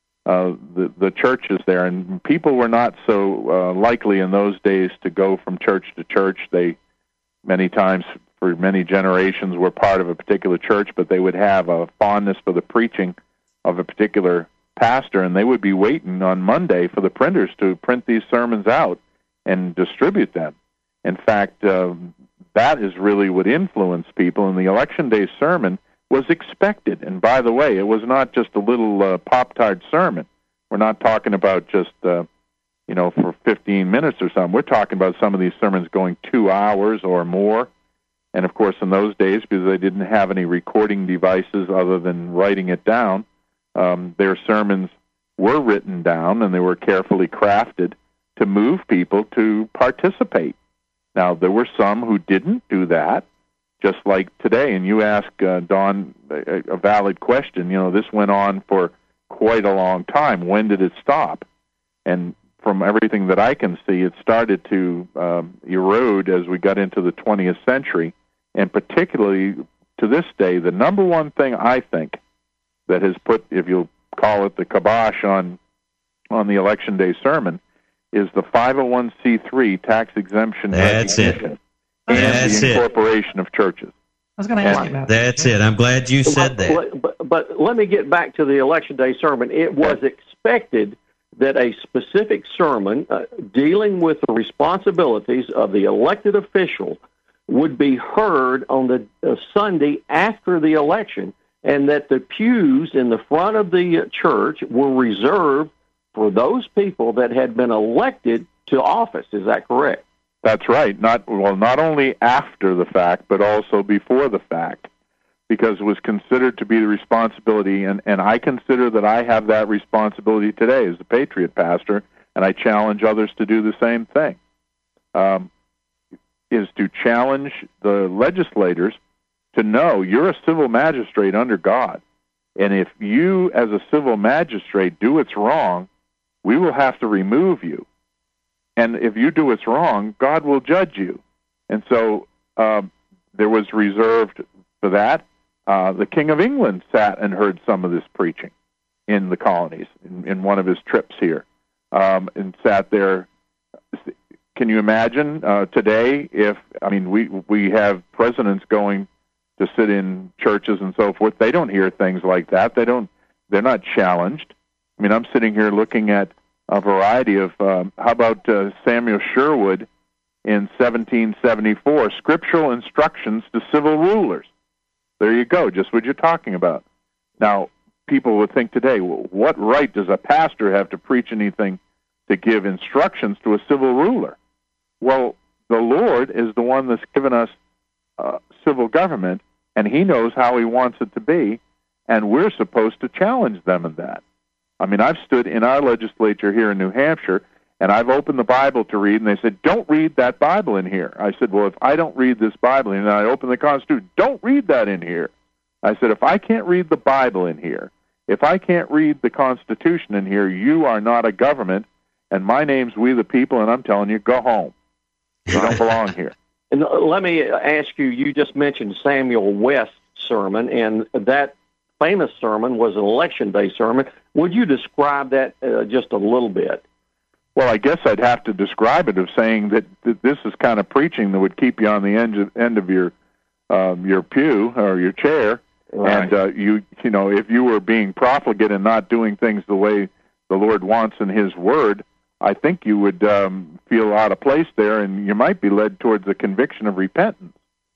the churches there, and people were not so likely in those days to go from church to church. They many times, for many generations, were part of a particular church, but they would have a fondness for the preaching of a particular pastor, and they would be waiting on Monday for the printers to print these sermons out and distribute them. In fact, that is really what influenced people, and the Election Day sermon was expected. And by the way, it was not just a little Pop-Tart sermon. We're not talking about just, for 15 minutes or something. We're talking about some of these sermons going 2 hours or more. And, of course, in those days, because they didn't have any recording devices other than writing it down, their sermons were written down, and they were carefully crafted to move people to participate. Now, there were some who didn't do that, just like today. And you ask, Don, a valid question. This went on for quite a long time. When did it stop? And from everything that I can see, it started to erode as we got into the 20th century, and particularly to this day, the number one thing I think that has put, if you'll call it the kibosh on the Election Day sermon, is the 501c3 tax exemption recognition and the incorporation of churches. I was going to ask you about that. That's it. I'm glad you said that. But let me get back to the Election Day sermon. It was expected that a specific sermon dealing with the responsibilities of the elected official would be heard on the Sunday after the election, and that the pews in the front of the church were reserved for those people that had been elected to office. Is that correct? That's right. Not only after the fact, but also before the fact, because it was considered to be the responsibility, and I consider that I have that responsibility today as a Patriot pastor, and I challenge others to do the same thing, is to challenge the legislators to know you're a civil magistrate under God, and if you as a civil magistrate do what's wrong, we will have to remove you. And if you do what's wrong, God will judge you. And so there was reserved for that. The King of England sat and heard some of this preaching in the colonies in one of his trips here, and sat there. Can you imagine today we have presidents going to sit in churches and so forth. They don't hear things like that. They're not challenged. I mean, I'm sitting here looking at a variety of, how about Samuel Sherwood in 1774, Scriptural Instructions to Civil Rulers. There you go, just what you're talking about. Now, people would think today, well, what right does a pastor have to preach anything to give instructions to a civil ruler? Well, the Lord is the one that's given us civil government, and He knows how He wants it to be, and we're supposed to challenge them in that. I mean, I've stood in our legislature here in New Hampshire, and I've opened the Bible to read, and they said, don't read that Bible in here. I said, well, if I don't read this Bible, and I open the Constitution, don't read that in here. I said, if I can't read the Bible in here, if I can't read the Constitution in here, you are not a government, and my name's We the People, and I'm telling you, go home. You don't belong here. And let me ask you, you just mentioned Samuel West's sermon, and that famous sermon was an Election Day sermon. Would you describe that just a little bit? Well, I guess I'd have to describe it of saying that this is kind of preaching that would keep you on the end of your pew or your chair, right. And you know, if you were being profligate and not doing things the way the Lord wants in His Word, I think you would feel out of place there, and you might be led towards the conviction of repentance.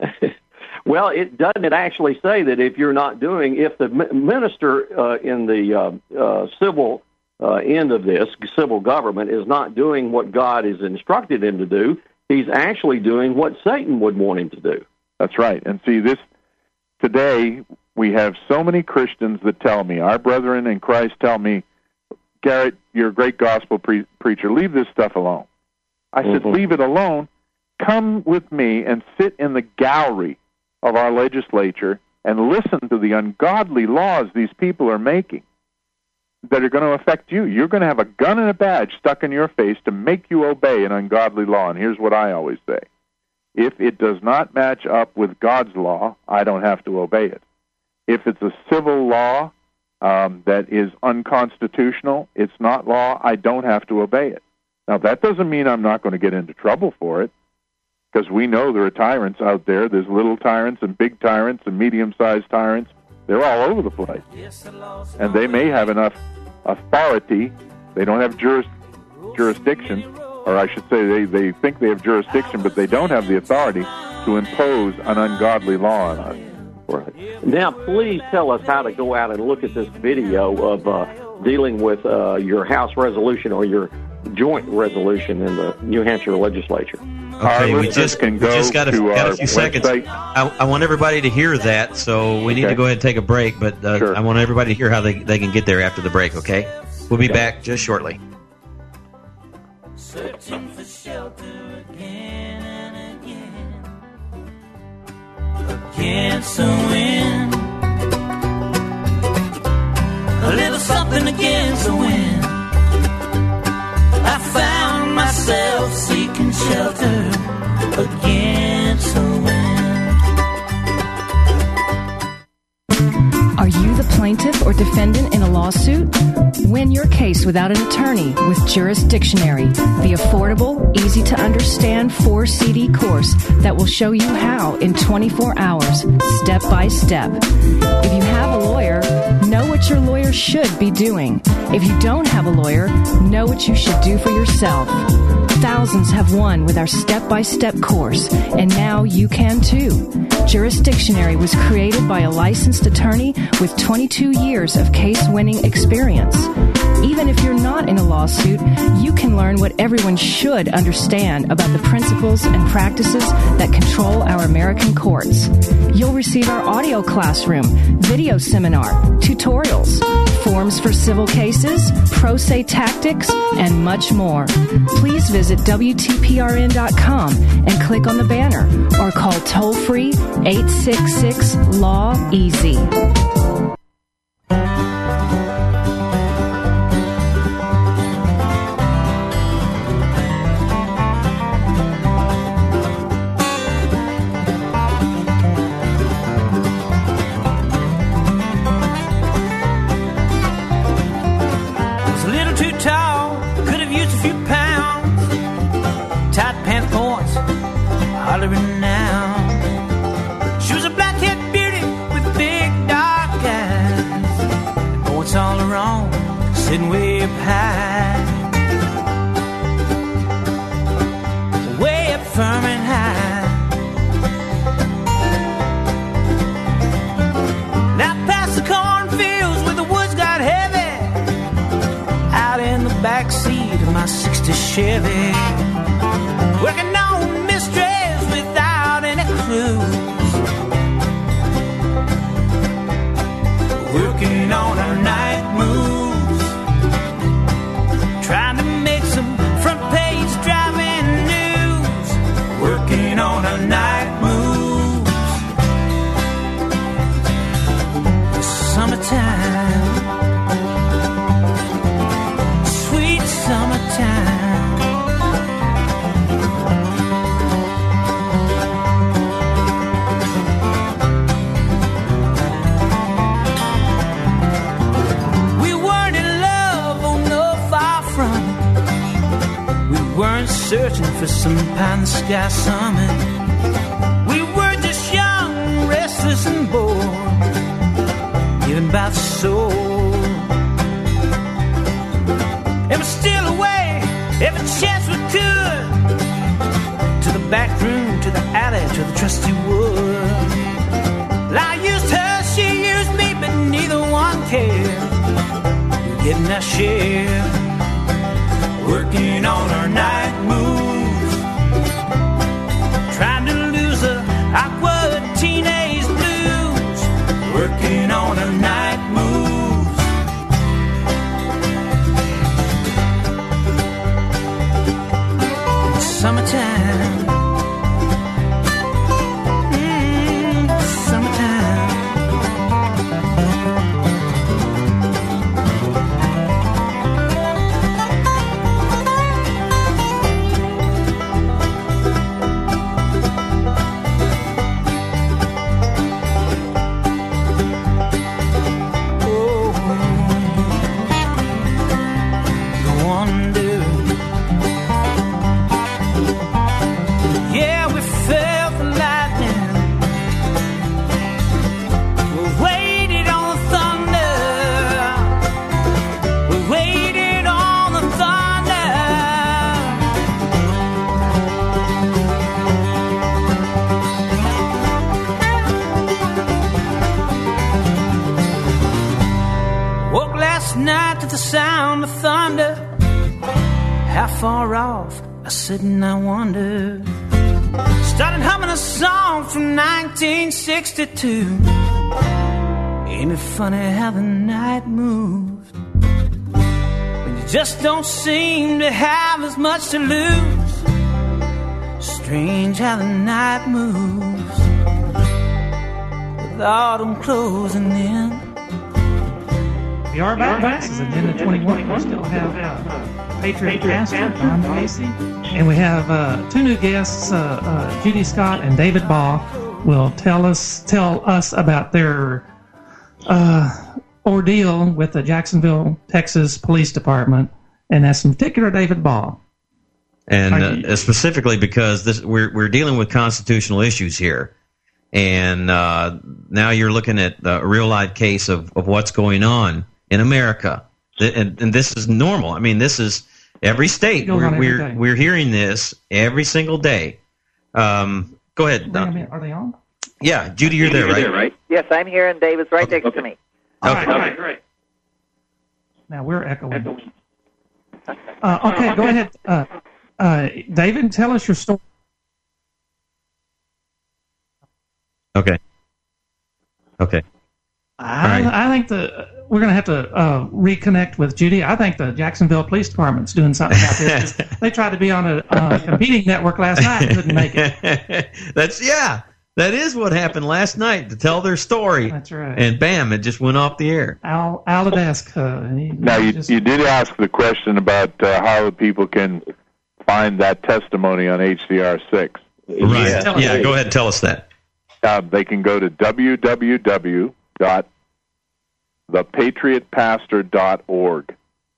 Well, it doesn't actually say that if you're not doing, if the minister in the civil end of this, civil government, is not doing what God has instructed him to do, he's actually doing what Satan would want him to do. That's right. And see, today we have so many Christians that tell me, our brethren in Christ tell me, Garrett, you're a great gospel preacher. Leave this stuff alone. I said, leave it alone. Come with me and sit in the gallery of our legislature and listen to the ungodly laws these people are making that are going to affect you. You're going to have a gun and a badge stuck in your face to make you obey an ungodly law. And here's what I always say. If it does not match up with God's law, I don't have to obey it. If it's a civil law that is unconstitutional, it's not law, I don't have to obey it. Now, that doesn't mean I'm not going to get into trouble for it, because we know there are tyrants out there. There's little tyrants and big tyrants and medium-sized tyrants. They're all over the place. And they may have enough authority. They don't have jurisdiction, or I should say they think they have jurisdiction, but they don't have the authority to impose an ungodly law on us. Right. Now, please tell us how to go out and look at this video of dealing with your House resolution or your joint resolution in the New Hampshire legislature. Okay, we just got a few seconds. I want everybody to hear that, so we need to go ahead and take a break, but sure. I want everybody to hear how they can get there after the break, okay? We'll be back just shortly. Searching for shelter again and again, against the wind, a little something against the wind. I found myself seeking shelter against the wind. Are you the plaintiff or defendant in a lawsuit? Win your case without an attorney with Jurisdictionary, the affordable, easy-to-understand 4-CD course that will show you how in 24 hours, step by step. If you have a lawyer, know what your lawyer should be doing. If you don't have a lawyer, know what you should do for yourself. Thousands have won with our step-by-step course, and now you can too. Jurisdictionary was created by a licensed attorney with 22 years of case-winning experience. Even if you're not in a lawsuit, you can learn what everyone should understand about the principles and practices that control our American courts. You'll receive our audio classroom, video seminar, tutorials, forms for civil cases, pro se tactics, and much more. Please visit WTPRN.com and click on the banner or call toll-free 866-LAW-EASY. Sitting way up high, way up firm and high. Now past the cornfields where the woods got heavy, out in the backseat of my '60 Chevy, working on mysteries without any clues, working on our night moves searching for some pie-in-the-sky summit. We were just young, restless and bored, given by the soul. And we're still away every chance we could, to the back room, to the alley, to the trusty wood. Well, I used her, she used me, but neither one cared. We're getting our share, working on our night moves, trying to lose the awkward teenage blues, working on our night moves. Summertime, summertime. The sound of thunder, how far off? I sit and I wonder. Started humming a song from 1962. Ain't it funny how the night moves, when you just don't seem to have as much to lose. Strange how the night moves, with autumn closing in. We are back. This is Agenda 21. We still have Patriot Pastor Don Casey, and we have two new guests, Judy Scott and David Baugh, will tell us about their ordeal with the Jacksonville, Texas Police Department, and that's in particular David Baugh. And specifically because we're dealing with constitutional issues here, and now you're looking at a real life case of what's going on in America, and this is normal. I mean, this is every state. We're hearing this every single day. Go ahead, Don. Are they on? Yeah, Judy, you're there, right? Yes, I'm here, and David's right next to me. All right, great. Now we're echoing. Okay, go ahead, David. Tell us your story. Okay. I think we're going to have to reconnect with Judy. I think the Jacksonville Police Department's doing something about this. They tried to be on a competing network last night and couldn't make it. That is what happened last night, to tell their story. That's right. And bam, it just went off the air. Al the desk. Now, you did ask the question about how people can find that testimony on HCR 6. Right. Yeah, go ahead and tell us that. They can go to www.thepatriotpastor.org.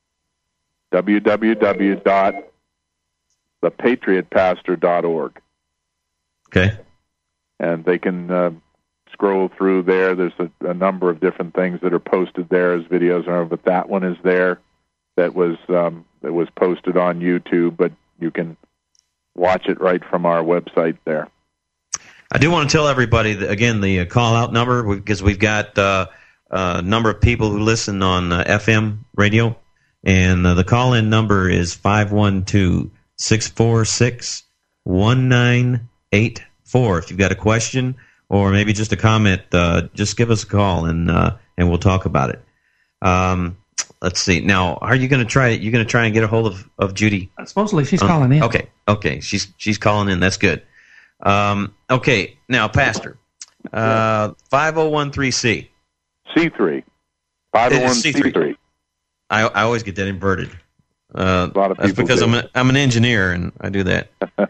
www.thepatriotpastor.org. Okay. And they can scroll through there. There's a number of different things that are posted there as videos, but that one is there. That was posted on YouTube, but you can watch it right from our website there. I do want to tell everybody, again, the call-out number, because we've got a number of people who listen on FM radio, and the call-in number is 512-646-1984. If you've got a question or maybe just a comment, just give us a call, and we'll talk about it. Let's see. Now, are you going to try? You going to try and get a hold of Judy? Supposedly, she's calling in. Okay. She's calling in. That's good. Okay. Now, Pastor, 5013C. C3. 501C3. I always get that inverted. A lot of people that's because do. I'm an engineer and I do that.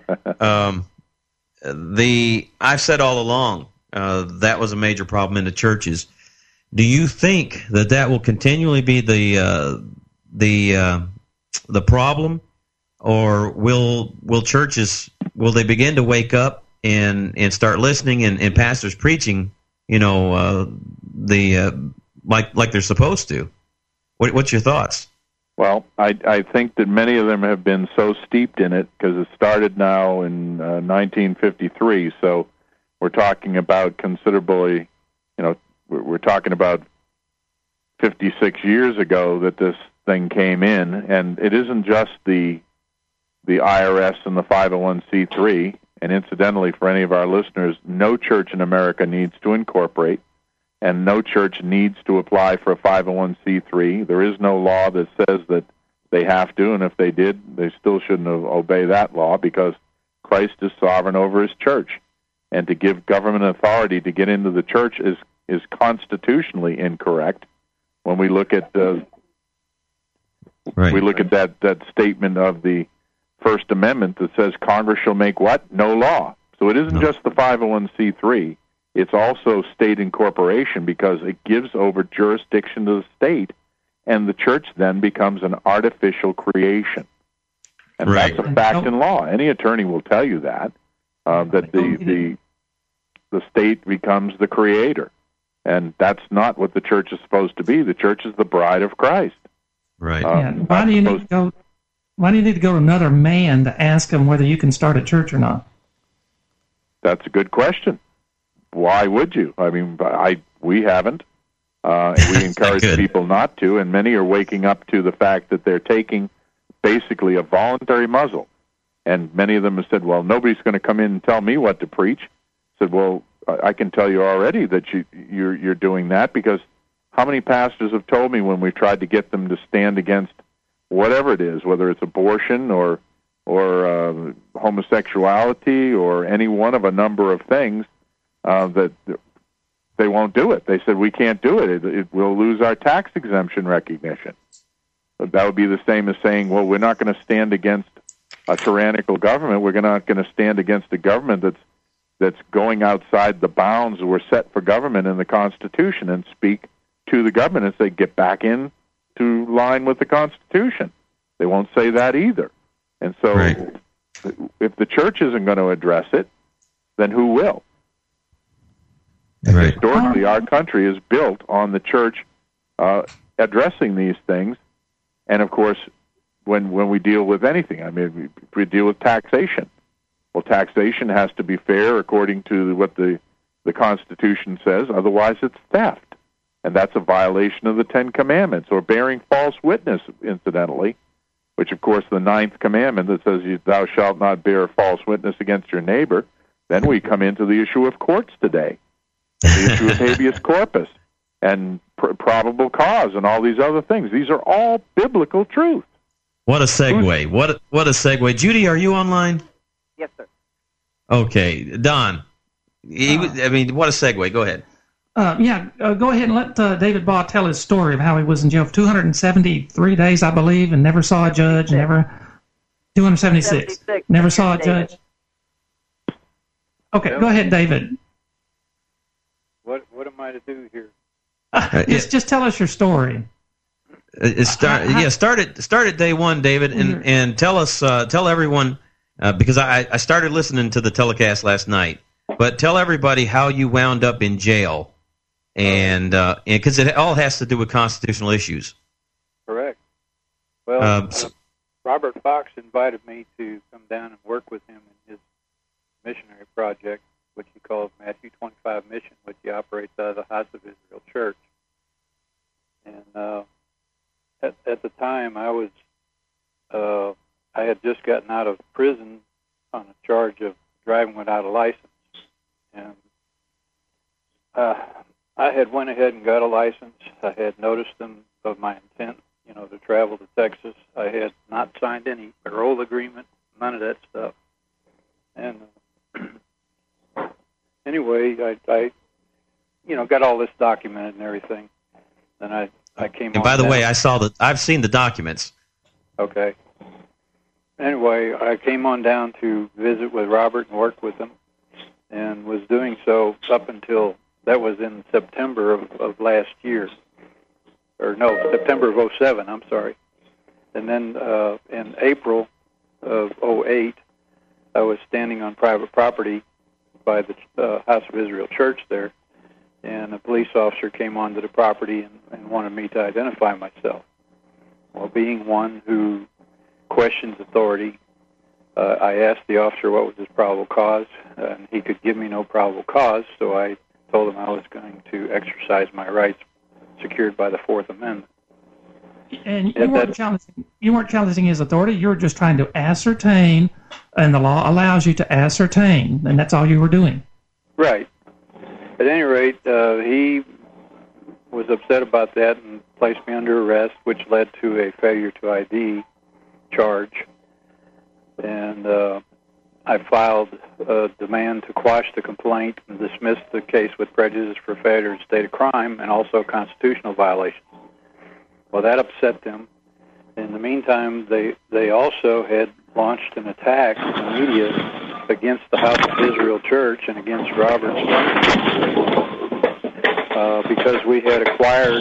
I've said all along that was a major problem in the churches. Do you think that will continually be the problem, or will churches they begin to wake up and start listening and pastors preaching, like they're supposed to? What's your thoughts? Well, I think that many of them have been so steeped in it because it started now in 1953. So we're talking about considerably, we're talking about 56 years ago that this thing came in, and it isn't just the IRS and the 501c3. And incidentally, for any of our listeners, no church in America needs to incorporate, and no church needs to apply for a 501c3. There is no law that says that they have to, and if they did, they still shouldn't obey that law because Christ is sovereign over his church. And to give government authority to get into the church is constitutionally incorrect. When we look at we look at that statement of the First Amendment that says Congress shall make what? No law. So it isn't just the 501c3. It's also state incorporation because it gives over jurisdiction to the state, and the church then becomes an artificial creation. And that's a fact in law. Any attorney will tell you that the state becomes the creator, and that's not what the church is supposed to be. The church is the bride of Christ. Right. Why do you need to go to another man to ask him whether you can start a church or not? That's a good question. Why would you? I mean, we haven't. We encourage people not to, and many are waking up to the fact that they're taking basically a voluntary muzzle. And many of them have said, well, nobody's going to come in and tell me what to preach. I said, well, I can tell you already that you're doing that, because how many pastors have told me when we've tried to get them to stand against whatever it is, whether it's abortion or homosexuality or any one of a number of things, that they won't do it. They said, we can't do it. We'll lose our tax exemption recognition. But that would be the same as saying, well, we're not going to stand against a tyrannical government. We're not going to stand against a government that's going outside the bounds that were set for government in the Constitution, and speak to the government and say, get back into line with the Constitution. They won't say that either. And so if the church isn't going to address it, then who will? Right. Historically, our country is built on the church addressing these things. And, of course, when we deal with anything, I mean, we deal with taxation. Well, taxation has to be fair according to what the Constitution says. Otherwise, it's theft. And that's a violation of the Ten Commandments, or bearing false witness, incidentally, which, of course, the Ninth Commandment that says thou shalt not bear false witness against your neighbor. Then we come into the issue of courts today. The issue of habeas corpus and probable cause and all these other things. These are all biblical truths. What a segue. What a segue. Judy, are you online? Yes, sir. Okay. Don, what a segue. Go ahead. Go ahead and let David Baugh tell his story of how he was in jail for 273 days, I believe, and never saw a judge, 276. Never saw a judge. Okay, go ahead, David. What am I to do here? Just tell us your story. Start at day one, David, and tell everyone, because I started listening to the telecast last night, but tell everybody how you wound up in jail, and because it all has to do with constitutional issues. Correct. Well, Robert Fox invited me to come down and work with him in his missionary project, which he calls Matthew 25 Mission, which he operates out of the House of Israel Church. And at the time, I had just gotten out of prison on a charge of driving without a license, and I had went ahead and got a license. I had noticed them of my intent, to travel to Texas. I had not signed any parole agreement, none of that stuff, and anyway, I got all this documented and everything. Then I came. And by the way, I've seen the documents. Okay. Anyway, I came on down to visit with Robert and work with him, and was doing so up until that was in September of last year, or no, September of 2007. I'm sorry. And then in April of 2008, I was standing on private property by the House of Israel Church there, and a police officer came onto the property and wanted me to identify myself. Well, being one who questions authority, I asked the officer what was his probable cause, and he could give me no probable cause, so I told him I was going to exercise my rights secured by the Fourth Amendment. And you weren't challenging his authority. You were just trying to ascertain, and the law allows you to ascertain, and that's all you were doing. Right. At any rate, he was upset about that and placed me under arrest, which led to a failure to ID charge. And I filed a demand to quash the complaint and dismiss the case with prejudice for failure to state a crime and also constitutional violations. Well, that upset them. In the meantime, they also had launched an attack in the media against the House of Israel Church and against Robert because we had acquired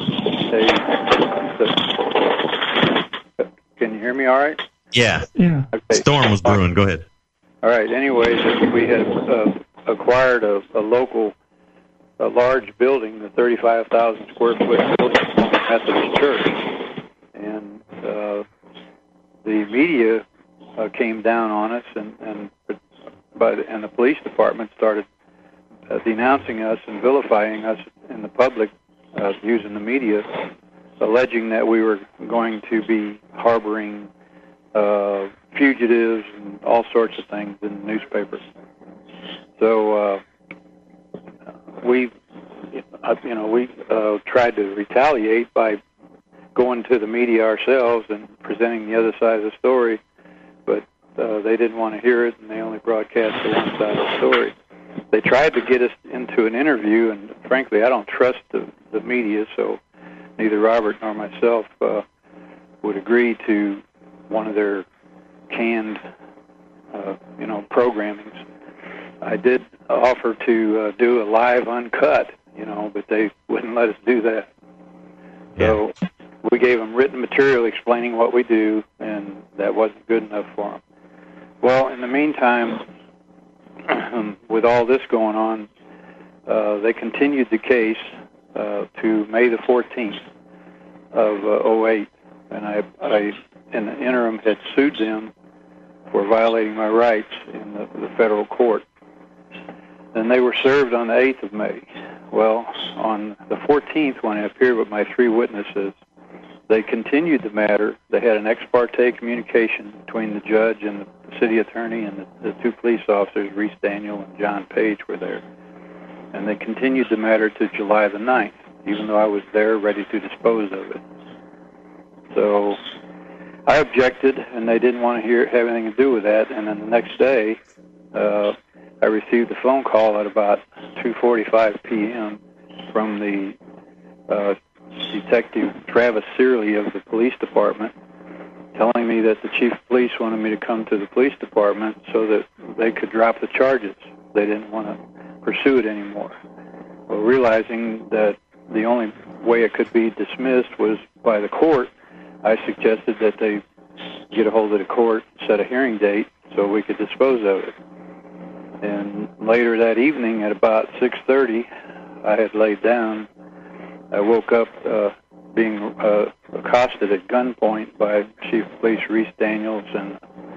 Can you hear me all right? Yeah. Okay. Storm was brewing. Go ahead. All right. Anyways, we had acquired a large building, the 35,000 square foot building of the Methodist Church, and the media came down on us, and the police department started denouncing us and vilifying us in the public using the media, alleging that we were going to be harboring fugitives and all sorts of things in the newspapers. So we tried to retaliate by going to the media ourselves and presenting the other side of the story, but they didn't want to hear it, and they only broadcast the one side of the story. They tried to get us into an interview, and frankly, I don't trust the media, so neither Robert nor myself would agree to one of their canned, programmings. I did offer to do a live uncut, but they wouldn't let us do that. So we gave them written material explaining what we do, and that wasn't good enough for them. Well, in the meantime, with all this going on, they continued the case to May the 14th of 2008, and I, in the interim, had sued them for violating my rights in the federal court. And they were served on the 8th of May. Well, on the 14th, when I appeared with my 3 witnesses, they continued the matter. They had an ex parte communication between the judge and the city attorney, and the 2 police officers, Reese Daniel and John Page, were there. And they continued the matter to July the 9th, even though I was there ready to dispose of it. So I objected, and they didn't want to have anything to do with that. And then the next day, I received a phone call at about 2:45 p.m. from the Detective Travis Searley of the police department, telling me that the chief of police wanted me to come to the police department so that they could drop the charges. They didn't want to pursue it anymore. Well, realizing that the only way it could be dismissed was by the court, I suggested that they get a hold of the court, set a hearing date, so we could dispose of it. And later that evening at about 6:30, I had laid down. I woke up being accosted at gunpoint by Chief of Police Reese Daniels, and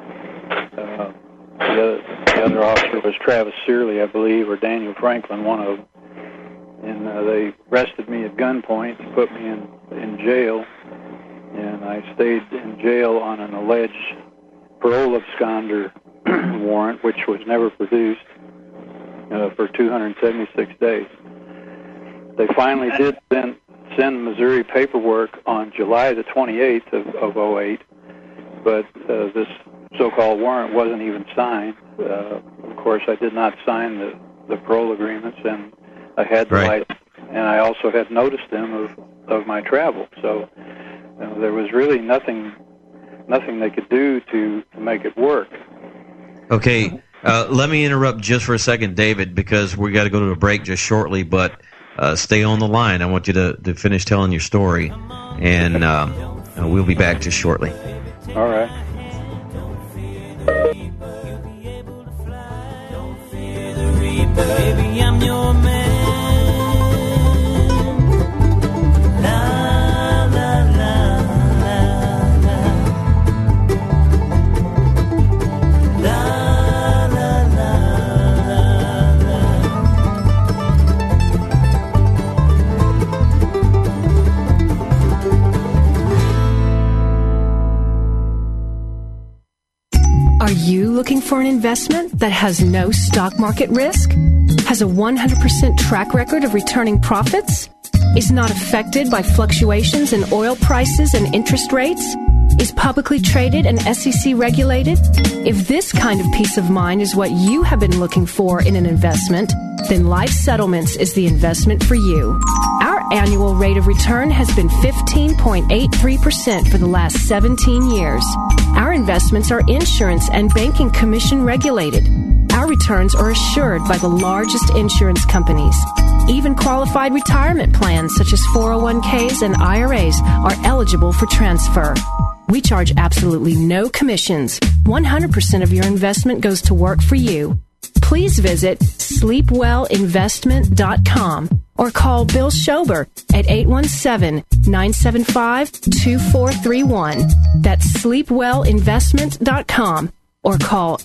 the other officer was Travis Searley, I believe, or Daniel Franklin, one of them. And they arrested me at gunpoint and put me in jail. And I stayed in jail on an alleged parole absconder warrant, which was never produced, for 276 days. They finally did send Missouri paperwork on July the 28th of 2008, but this so-called warrant wasn't even signed. Of course, I did not sign the parole agreements, and I had the right, and I also had noticed them of my travel. So there was really nothing they could do to make it work. Okay, let me interrupt just for a second, David, because we got to go to a break just shortly, but stay on the line. I want you to finish telling your story, and we'll be back just shortly. All right. Baby, I'm your man. Are you looking for an investment that has no stock market risk? Has a 100% track record of returning profits? Is not affected by fluctuations in oil prices and interest rates? Is publicly traded and SEC regulated? If this kind of peace of mind is what you have been looking for in an investment, then Life Settlements is the investment for you. Our annual rate of return has been 15.83% for the last 17 years. Our investments are insurance and banking commission regulated. Our returns are assured by the largest insurance companies. Even qualified retirement plans such as 401ks and IRAs are eligible for transfer. We charge absolutely no commissions. 100% of your investment goes to work for you. Please visit sleepwellinvestment.com or call Bill Schober at 817-975-2431. That's sleepwellinvestment.com or call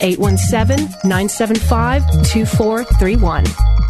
817-975-2431.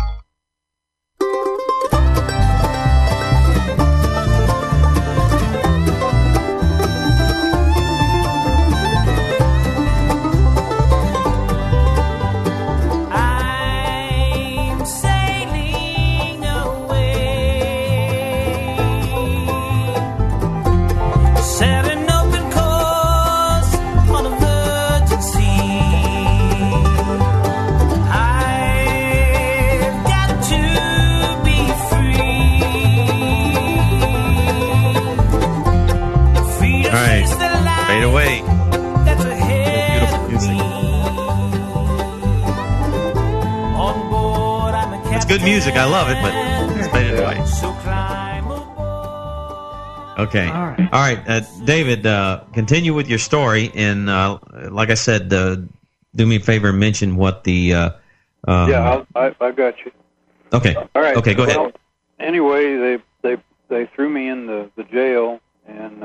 Away. That's a beautiful music. It's good music. I love it, but it's faded away. Okay. All right. David, continue with your story. And like I said, do me a favor and mention what the... yeah, I've got you. Okay. All right. Okay, go ahead. Anyway, they threw me in the jail, and...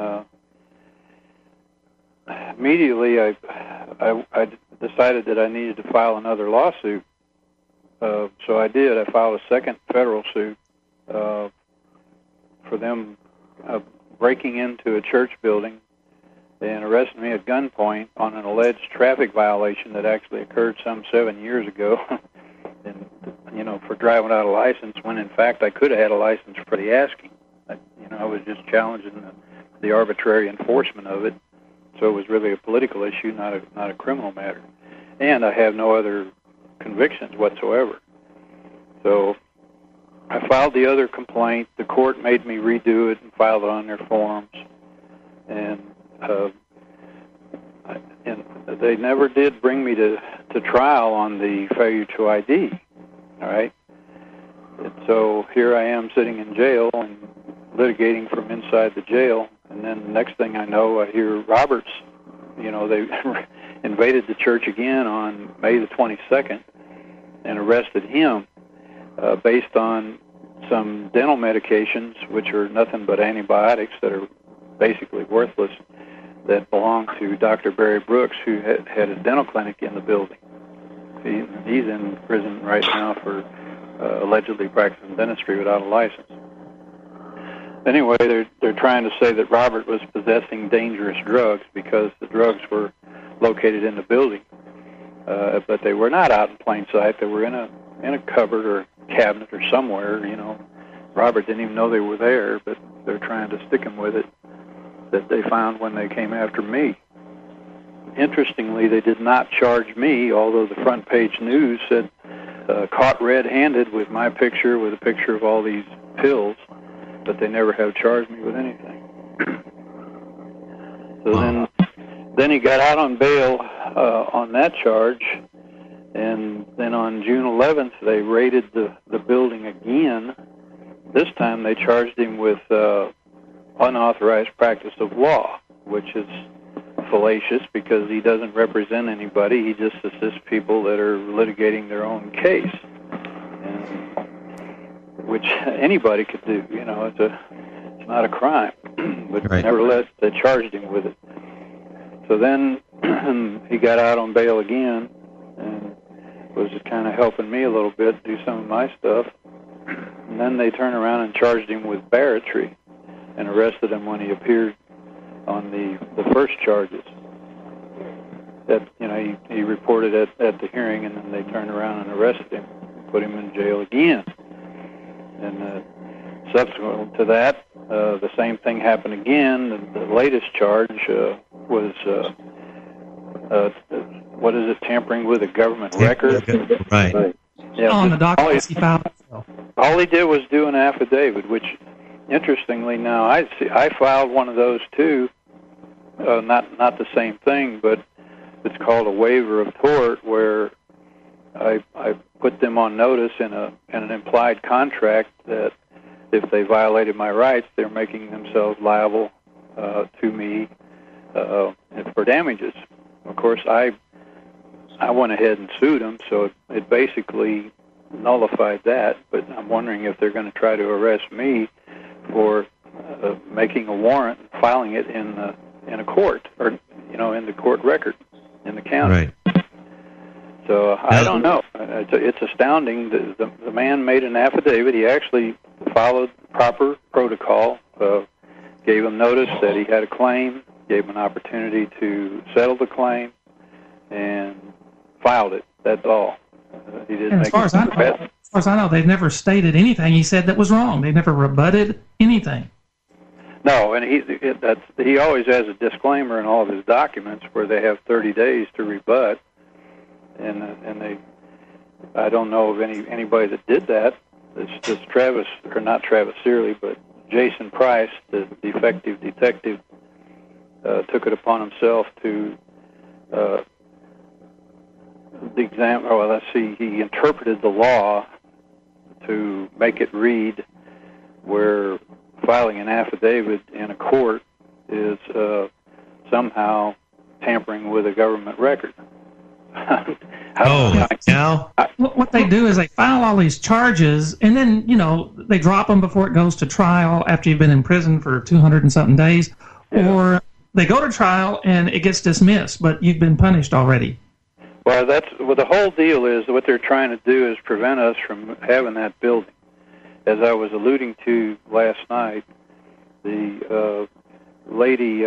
immediately, I decided that I needed to file another lawsuit. So I did. I filed a second federal suit for them breaking into a church building and arresting me at gunpoint on an alleged traffic violation that actually occurred some 7 years ago. And, for driving without a license, when in fact I could have had a license for the asking. I was just challenging the arbitrary enforcement of it. So it was really a political issue, not a criminal matter. And I have no other convictions whatsoever. So I filed the other complaint. The court made me redo it and file it on their forms. And they never did bring me to trial on the failure to ID. All right? And so here I am sitting in jail and litigating from inside the jail. And then the next thing I know, I hear Roberts, they invaded the church again on May the 22nd and arrested him based on some dental medications, which are nothing but antibiotics that are basically worthless, that belong to Dr. Barry Brooks, who had a dental clinic in the building. He's in prison right now for allegedly practicing dentistry without a license. Anyway, they're trying to say that Robert was possessing dangerous drugs because the drugs were located in the building, but they were not out in plain sight. They were in a cupboard or cabinet or somewhere. Robert didn't even know they were there, but they're trying to stick him with it. That they found when they came after me. Interestingly, they did not charge me, although the front page news said caught red-handed with my picture, with a picture of all these pills. But they never have charged me with anything. So then he got out on bail on that charge, and then on June 11th they raided the building again. This time they charged him with unauthorized practice of law, which is fallacious because he doesn't represent anybody. He just assists people that are litigating their own case. which anybody could do. You know, it's not a crime, but Right. nevertheless they charged him with it. So then he got out on bail again and was just kind of helping me a little bit do some of my stuff. And then they turned around and charged him with barratry and arrested him when he appeared on the first charges. That, you know, he reported at the hearing, and then they turned around and arrested him, put him in jail again. And subsequent to that, the same thing happened again. The latest charge was what is it? Tampering with a government record. Right. Yeah, on the documents he filed. all he did was do an affidavit, which, interestingly, now I filed one of those too. Not the same thing, but it's called a waiver of tort, where I put them on notice in an implied contract that if they violated my rights, they're making themselves liable to me for damages. Of course, I went ahead and sued them, so it basically nullified that. But I'm wondering if they're going to try to arrest me for making a warrant and filing it in a court, or in the court record in the county. Right. So I don't know. It's astounding. The man made an affidavit. He actually followed proper protocol. Gave him notice that he had a claim. Gave him an opportunity to settle the claim, and filed it. That's all. He didn't. And make as far as I know, they've never stated anything he said that was wrong. They never rebutted anything. No, and he always has a disclaimer in all of his documents where they have 30 days to rebut, and I don't know of anybody that did that. It's just Travis, or not Travis Searley, but Jason Price, the defective detective, took it upon himself to he interpreted the law to make it read where filing an affidavit in a court is somehow tampering with a government record. What they do is they file all these charges, and then, they drop them before it goes to trial after you've been in prison for 200 and something days, or they go to trial and it gets dismissed, but you've been punished already. Well, the whole deal is what they're trying to do is prevent us from having that building. As I was alluding to last night, the lady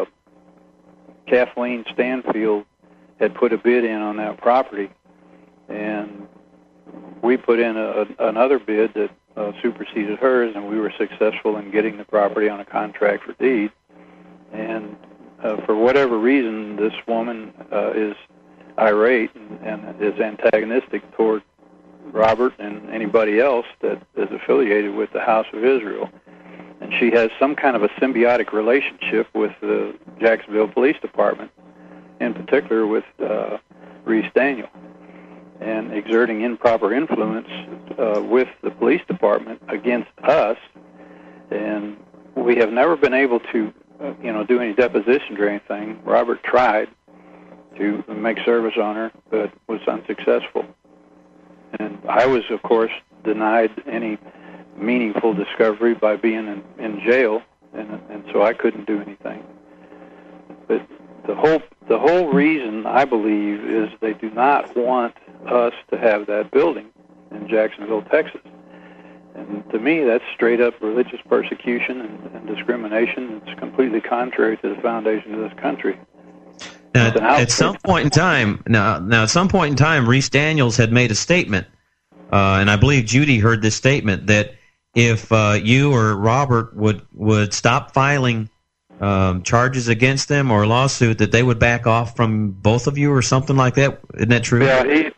Kathleen Stanfield had put a bid in on that property, and we put in another bid that superseded hers, and we were successful in getting the property on a contract for deed. And for whatever reason, this woman is irate and is antagonistic toward Robert and anybody else that is affiliated with the House of Israel. And she has some kind of a symbiotic relationship with the Jacksonville Police Department, in particular with Reese Daniel, and exerting improper influence with the police department against us. And we have never been able to, do any depositions or anything. Robert tried to make service on her, but was unsuccessful. And I was, of course, denied any meaningful discovery by being in jail, and so I couldn't do anything. But the whole reason, I believe, is they do not want us to have that building in Jacksonville, Texas. And to me, that's straight up religious persecution and discrimination. It's completely contrary to the foundation of this country. Now, at some point in time, Reese Daniels had made a statement, and I believe Judy heard this statement, that if you or Robert would stop filing charges against them or a lawsuit, that they would back off from both of you or something like that. Isn't that true? Yeah,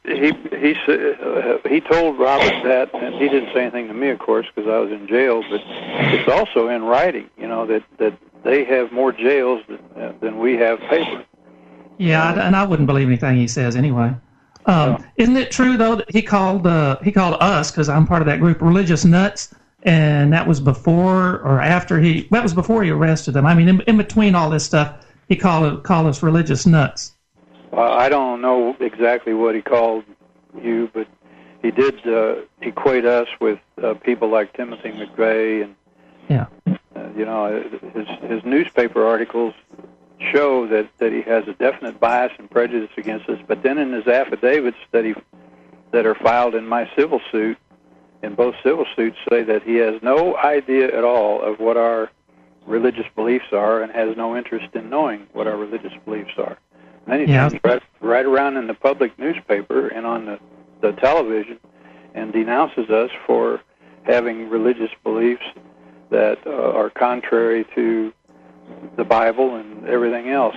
he told Robert that, and he didn't say anything to me, of course, because I was in jail. But it's also in writing, that they have more jails than we have paper. Yeah, and I wouldn't believe anything he says anyway. Isn't it true though that he called us, because I'm part of that group, religious nuts? And that was before or after that was before he arrested them. I mean, in between all this stuff, he called us religious nuts. Well, I don't know exactly what he called you, but he did equate us with people like Timothy McVeigh, and his newspaper articles show that he has a definite bias and prejudice against us. But then in his affidavits that are filed in my civil suit, in both civil suits, say that he has no idea at all of what our religious beliefs are and has no interest in knowing what our religious beliefs are. And then he turns right around in the public newspaper and on the television and denounces us for having religious beliefs that are contrary to the Bible and everything else.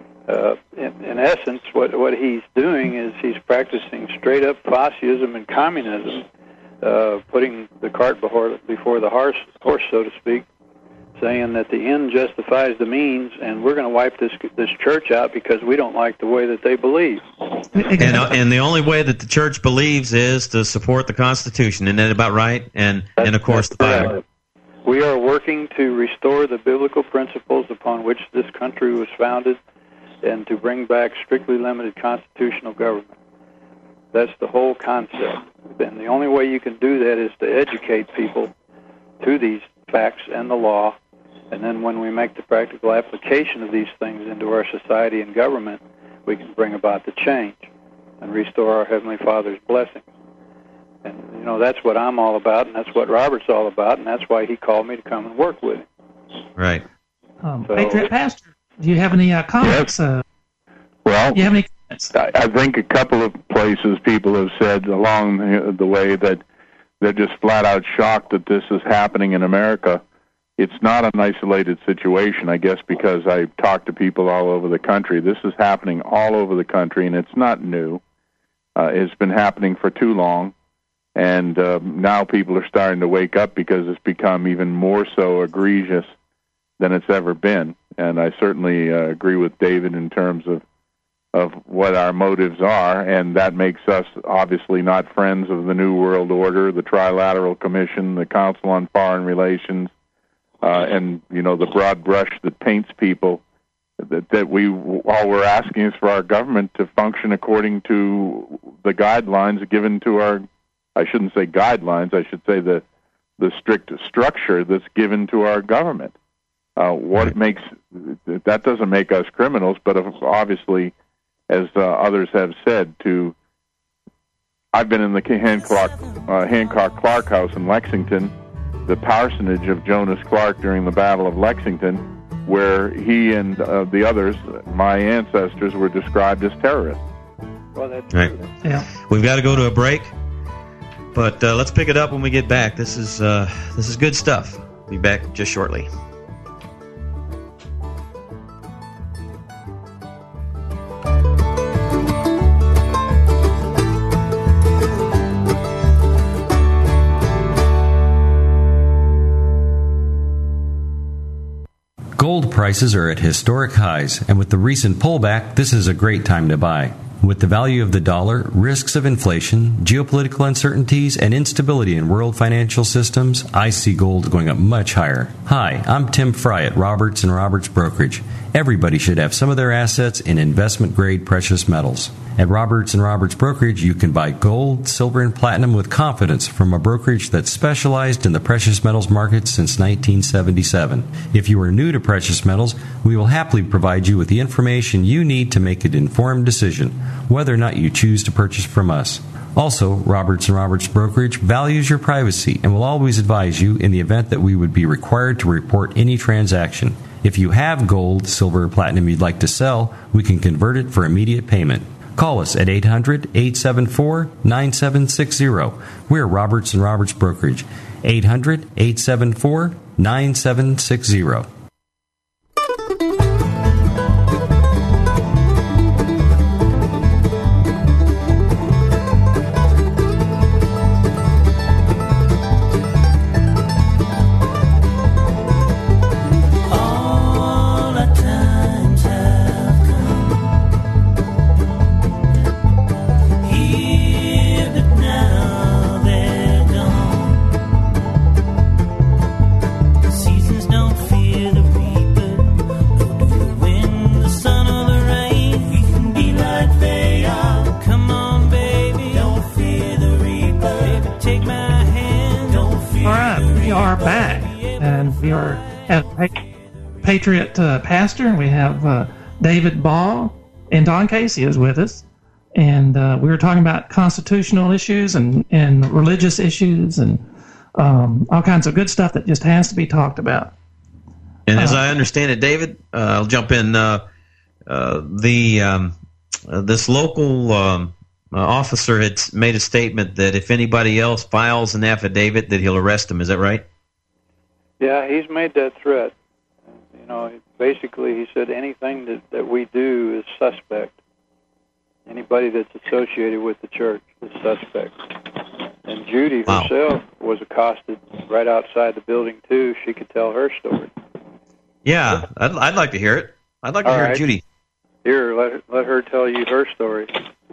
In essence, what he's doing is he's practicing straight-up fascism and communism, putting the cart before the horse, so to speak, saying that the end justifies the means, and we're going to wipe this church out because we don't like the way that they believe. And the only way that the church believes is to support the Constitution. Isn't that about right? And of course, the Bible. We are working to restore the biblical principles upon which this country was founded and to bring back strictly limited constitutional government. That's the whole concept. And the only way you can do that is to educate people to these facts and the law. And then when we make the practical application of these things into our society and government, we can bring about the change and restore our Heavenly Father's blessings. And, that's what I'm all about, and that's what Robert's all about, and that's why he called me to come and work with him. Right. Patriot Pastor, do you have any comments? Yes. Do you have any comments? I think a couple of places people have said along the way that they're just flat out shocked that this is happening in America. It's not an isolated situation, I guess, because I talk to people all over the country. This is happening all over the country, and it's not new. It's been happening for too long, and now people are starting to wake up because it's become even more so egregious than it's ever been. And I certainly agree with David in terms of what our motives are, and that makes us obviously not friends of the New World Order, the Trilateral Commission, the Council on Foreign Relations, and, the broad brush that paints people, that all we're asking is for our government to function according to the guidelines given to I shouldn't say guidelines, I should say the strict structure that's given to our government. That doesn't make us criminals, but obviously, as others have said, I've been in the Hancock Clark House in Lexington, the parsonage of Jonas Clark during the Battle of Lexington, where he and the others, my ancestors, were described as terrorists. Well, that's right. true. Yeah. We've got to go to a break, but let's pick it up when we get back. This is good stuff. Be back just shortly. Gold prices are at historic highs, and with the recent pullback, this is a great time to buy. With the value of the dollar, risks of inflation, geopolitical uncertainties, and instability in world financial systems, I see gold going up much higher. Hi, I'm Tim Fry at Roberts & Roberts Brokerage. Everybody should have some of their assets in investment-grade precious metals. At Roberts & Roberts Brokerage, you can buy gold, silver, and platinum with confidence from a brokerage that's specialized in the precious metals market since 1977. If you are new to precious metals, we will happily provide you with the information you need to make an informed decision, whether or not you choose to purchase from us. Also, Roberts & Roberts Brokerage values your privacy and will always advise you in the event that we would be required to report any transaction. If you have gold, silver, or platinum you'd like to sell, we can convert it for immediate payment. Call us at 800-874-9760. We're Roberts & Roberts Brokerage. 800-874-9760. Seasons don't fear the have Patriot Pastor, and we have David Ball, and Don Casey is with us. And we were talking about constitutional issues and religious issues and all kinds of good stuff that just has to be talked about. And as I understand it, David, I'll jump in. This local officer had made a statement that if anybody else files an affidavit, that he'll arrest them. Is that right? Yeah, he's made that threat. You know, basically he said anything that we do is suspect. Anybody that's associated with the church is suspect. And Judy herself was accosted right outside the building, too. She could tell her story. Yeah, I'd like to hear it. I'd like to hear Judy. Here, let her tell you her story.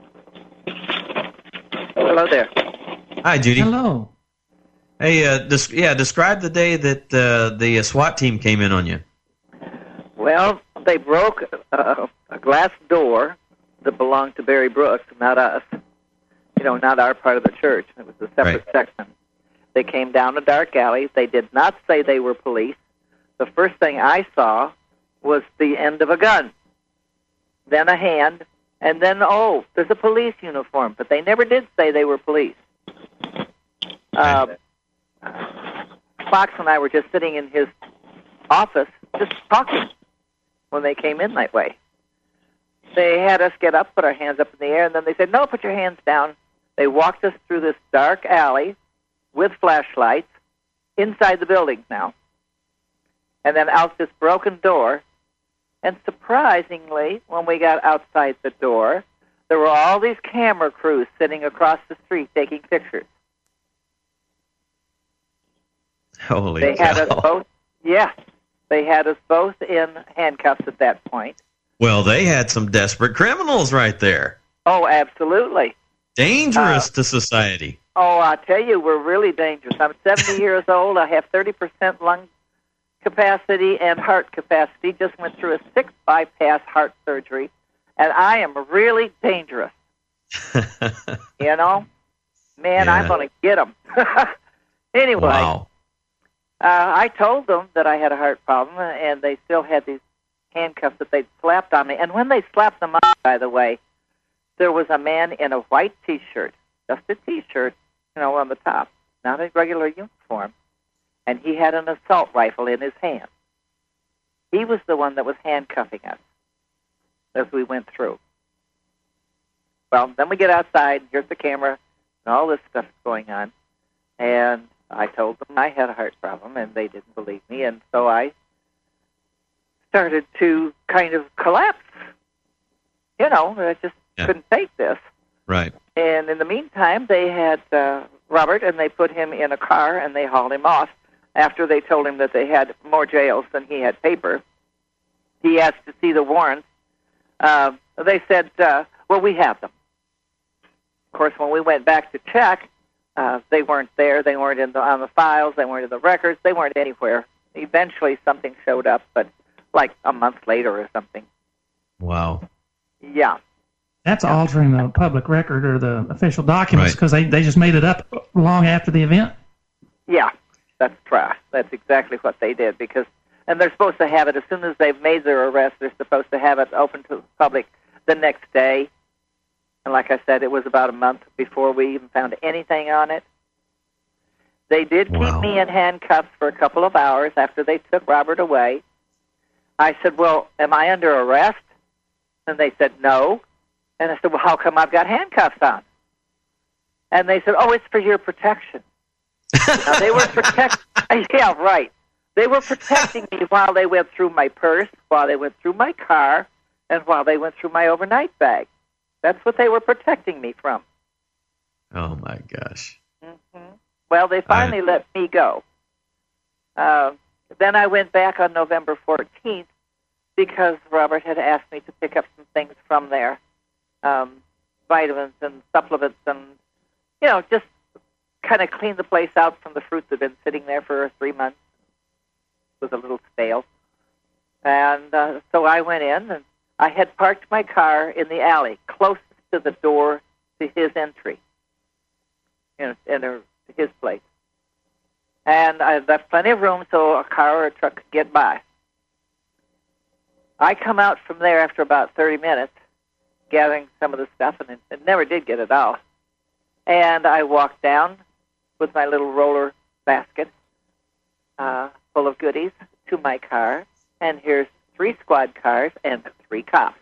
Hello there. Hi, Judy. Hello. Hey, describe the day that the SWAT team came in on you. Well, they broke a glass door that belonged to Barry Brooks, not us. You know, not our part of the church. It was a separate section. They came down a dark alley. They did not say they were police. The first thing I saw was the end of a gun, then a hand, and then, there's a police uniform. But they never did say they were police. Fox and I were just sitting in his office just talking when they came in that way. They had us get up, put our hands up in the air, and then they said, no, put your hands down. They walked us through this dark alley with flashlights inside the building now, and then out this broken door. And surprisingly, when we got outside the door, there were all these camera crews sitting across the street taking pictures. Holy They had us both, they had us both in handcuffs at that point. Well, they had some desperate criminals right there. Oh, absolutely. Dangerous to society. Oh, I tell you, we're really dangerous. I'm 70 years old. I have 30% lung capacity and heart capacity. Just went through a 6 bypass heart surgery, and I am really dangerous. You know? Man, I'm going to get them. Anyway, I told them that I had a heart problem, and they still had these handcuffs that they'd slapped on me. And when they slapped them on, by the way, there was a man in a white T-shirt, just a T-shirt, you know, on the top, not a regular uniform, and he had an assault rifle in his hand. He was the one that was handcuffing us as we went through. Well, then we get outside, here's the camera, and all this stuff's going on, and I told them I had a heart problem, and they didn't believe me, and so I started to kind of collapse. You know, I just couldn't take this. Right. And in the meantime, they had Robert, and they put him in a car, and they hauled him off after they told him that they had more jails than he had paper. He asked to see the warrants. They said, well, we have them. Of course, when we went back to check, they weren't there. They weren't on the files. They weren't in the records. They weren't anywhere. Eventually, something showed up, but like a month later or something. Wow. Yeah. That's altering the public record or the official documents because they just made it up long after the event? Yeah, that's right. That's exactly what they did and they're supposed to have it as soon as they've made their arrest. They're supposed to have it open to the public the next day. And like I said, it was about a month before we even found anything on it. They did keep me in handcuffs for a couple of hours after they took Robert away. I said, well, am I under arrest? And they said, no. And I said, well, how come I've got handcuffs on? And they said, oh, it's for your protection. Now, they were yeah, right. They were protecting me while they went through my purse, while they went through my car, and while they went through my overnight bag. That's what they were protecting me from. Oh, my gosh. Mm-hmm. Well, they finally let me go. Then I went back on November 14th because Robert had asked me to pick up some things from there, vitamins and supplements and, you know, just kind of clean the place out from the fruit that had been sitting there for 3 months. It was a little stale. And so I went in, and I had parked my car in the alley closest to the door to his entry, to his place. And I left plenty of room so a car or a truck could get by. I come out from there after about 30 minutes, gathering some of the stuff, and it never did get it all. And I walked down with my little roller basket full of goodies to my car, and here's 3 squad cars and 3 cops.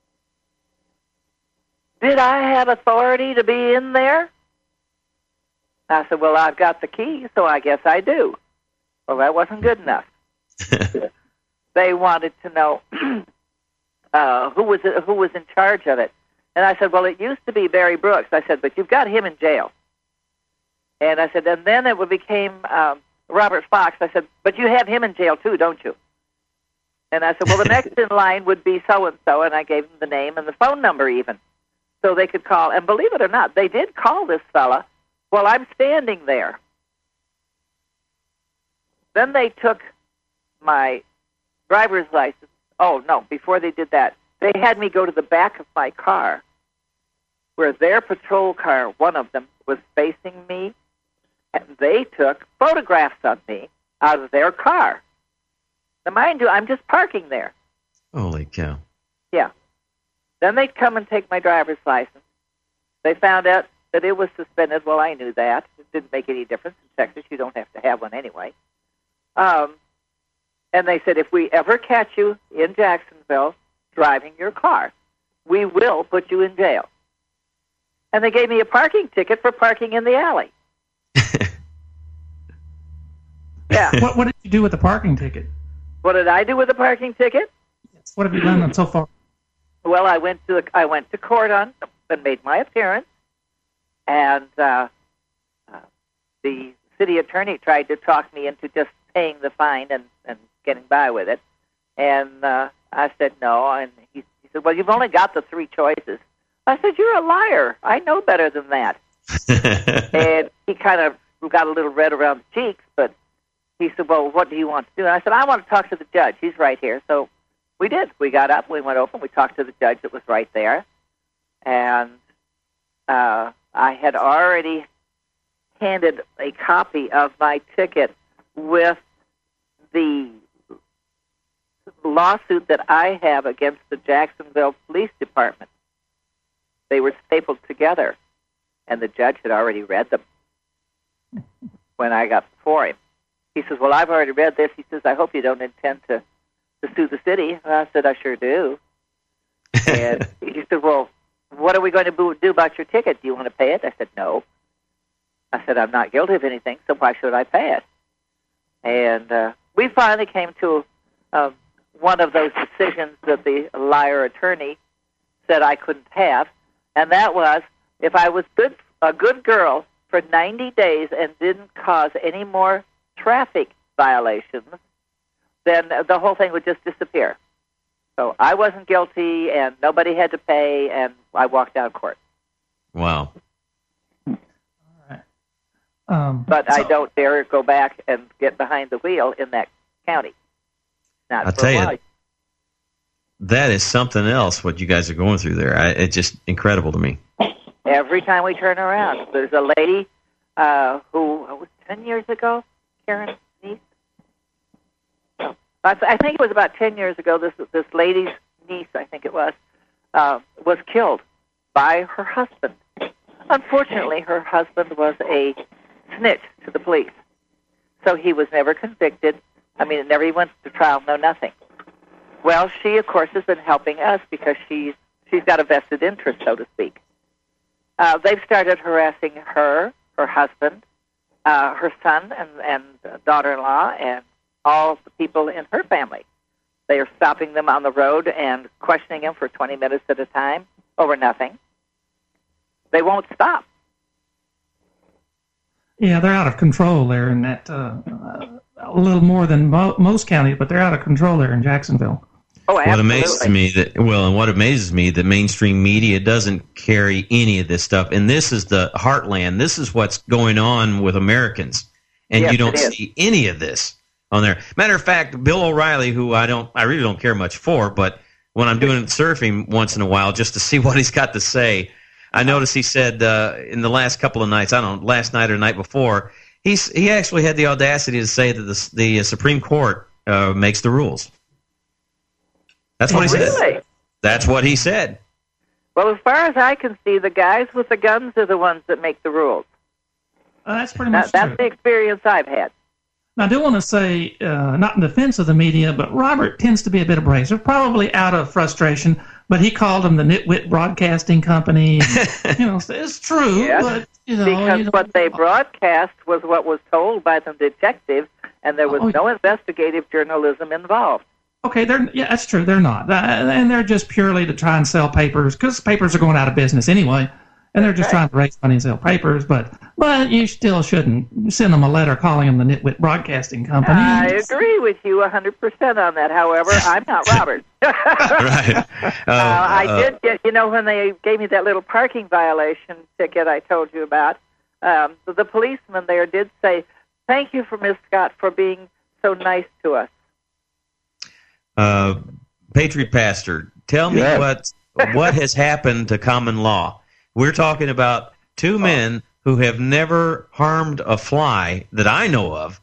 Did I have authority to be in there? I said, well, I've got the key, so I guess I do. Well, that wasn't good enough. They wanted to know who was in charge of it. And I said, well, it used to be Barry Brooks. I said, but you've got him in jail. And I said, and then it became Robert Fox. I said, but you have him in jail too, don't you? And I said, well, the next in line would be so-and-so, and I gave them the name and the phone number even, so they could call. And believe it or not, they did call this fella while I'm standing there. Then they took my driver's license. Oh, no, before they did that, they had me go to the back of my car where their patrol car, one of them, was facing me, and they took photographs of me out of their car. Now, mind you, I'm just parking there. Holy cow. Yeah. Then they'd come and take my driver's license. They found out that it was suspended. Well, I knew that. It didn't make any difference. In Texas, you don't have to have one anyway. And they said, if we ever catch you in Jacksonville driving your car, we will put you in jail. And they gave me a parking ticket for parking in the alley. Yeah. What did you do with the parking ticket? What did I do with the parking ticket? What have you done so far? Well, I went to court on and made my appearance, and the city attorney tried to talk me into just paying the fine and getting by with it. And I said no, and he said, well, you've only got the 3 choices. I said, you're a liar. I know better than that. And he kind of got a little red around the cheeks, but he said, well, what do you want to do? And I said, I want to talk to the judge. He's right here. So we did. We got up, we went over, we talked to the judge that was right there. And I had already handed a copy of my ticket with the lawsuit that I have against the Jacksonville Police Department. They were stapled together, and the judge had already read them when I got before him. He says, well, I've already read this. He says, I hope you don't intend to sue the city. And I said, I sure do. And he said, well, what are we going to do about your ticket? Do you want to pay it? I said, no. I said, I'm not guilty of anything, so why should I pay it? And we finally came to one of those decisions that the liar attorney said I couldn't have, and that was if I was a good girl for 90 days and didn't cause any more traffic violations, then the whole thing would just disappear. So I wasn't guilty, and nobody had to pay, and I walked out of court. Wow. But I don't dare go back and get behind the wheel in that county. I'll tell you, that is something else, what you guys are going through there. It's just incredible to me. Every time we turn around, there's a lady who was 10 years ago, Karen's niece. I think it was about 10 years ago, this lady's niece, I think it was killed by her husband. Unfortunately, her husband was a snitch to the police. So he was never convicted. I mean, it never went to trial, no nothing. Well, she, of course, has been helping us because she's got a vested interest, so to speak. They've started harassing her husband, her son and daughter-in-law, and all the people in her family. They are stopping them on the road and questioning them for 20 minutes at a time over nothing. They won't stop. Yeah, they're out of control there in that, a little more than most counties, but they're out of control there in Jacksonville. Oh, absolutely. What amazes me that mainstream media doesn't carry any of this stuff. And this is the heartland. This is what's going on with Americans. And yes, you don't see any of this on there. Matter of fact, Bill O'Reilly, who I really don't care much for, but when I'm doing surfing once in a while just to see what he's got to say, I noticed he said in the last couple of nights, I don't know, last night or night before, he actually had the audacity to say that the Supreme Court makes the rules. That's what he said. That's what he said. Well, as far as I can see, the guys with the guns are the ones that make the rules. That's pretty much That's true. the experience I've had. Now, I do want to say, not in defense of the media, but Robert tends to be a bit abrasive, probably out of frustration, but he called them the nitwit broadcasting company. It's true, Yes, but, because what they broadcast was what was told by the detectives, and there was no investigative journalism involved. Okay, that's true. They're not. And they're just purely to try and sell papers, because papers are going out of business anyway, and they're just trying to raise money and sell papers, but you still shouldn't send them a letter calling them the nitwit broadcasting company. I agree with you 100% on that. However, I'm not Robert. Right. I did get, when they gave me that little parking violation ticket I told you about, the policeman there did say, "Thank you for Miss Scott for being so nice to us." Patriot Pastor, tell me what has happened to common law. We're talking about two men who have never harmed a fly that I know of,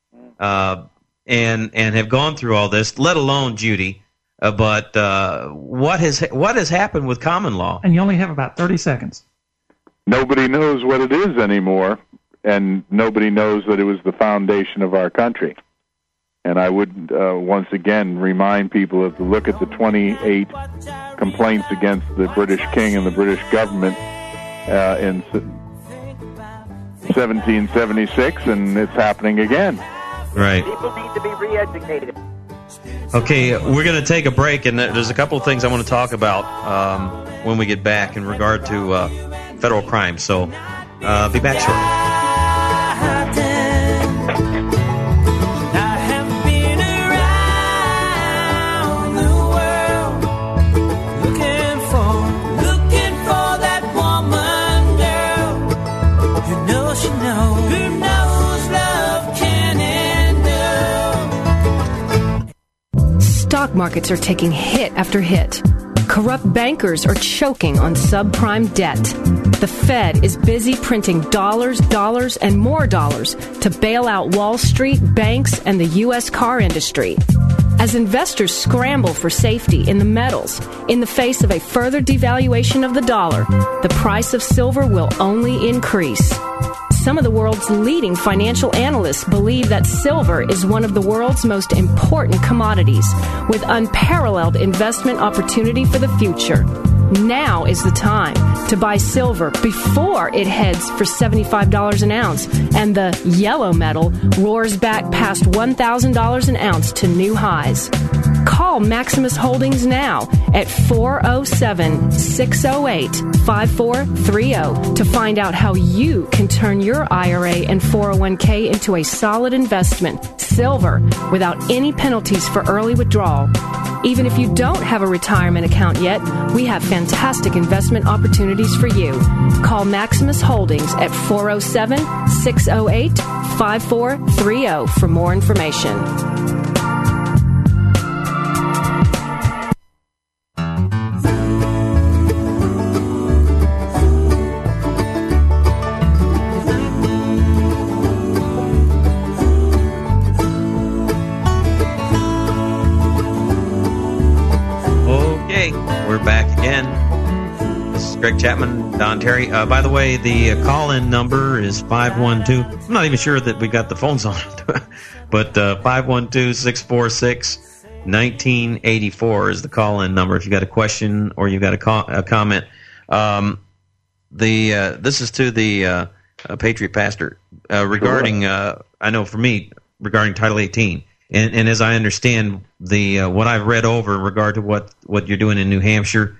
and have gone through all this, let alone Judy. But what has happened with common law? And you only have about 30 seconds. Nobody knows what it is anymore, and nobody knows that it was the foundation of our country. And I would once again remind people to look at the 28 complaints against the British King and the British government in 1776, and it's happening again. Right. People need to be re-educated. Okay, we're going to take a break, and there's a couple of things I want to talk about when we get back in regard to federal crime. So be back shortly. Stock markets are taking hit after hit. Corrupt bankers are choking on subprime debt. The Fed is busy printing dollars, and more dollars to bail out Wall Street, banks, and the U.S. car industry. As investors scramble for safety in the metals, in the face of a further devaluation of the dollar, the price of silver will only increase. Some of the world's leading financial analysts believe that silver is one of the world's most important commodities, with unparalleled investment opportunity for the future. Now is the time to buy silver before it heads for $75 an ounce and the yellow metal roars back past $1,000 an ounce to new highs. Call Maximus Holdings now at 407-608-5430 to find out how you can turn your IRA and 401k into a solid investment, silver, without any penalties for early withdrawal. Even if you don't have a retirement account yet, we have fantastic investment opportunities for you. Call Maximus Holdings at 407-608-5430 for more information. Greg Chapman, Don Terry. By the way, the call-in number is 512. I'm not even sure that we got the phones on, but 512-646-1984 is the call-in number if you got a question or you got a comment. This is to the Patriot Pastor regarding. I know for me regarding Title 18, and as I understand what I've read over in regard to what you're doing in New Hampshire.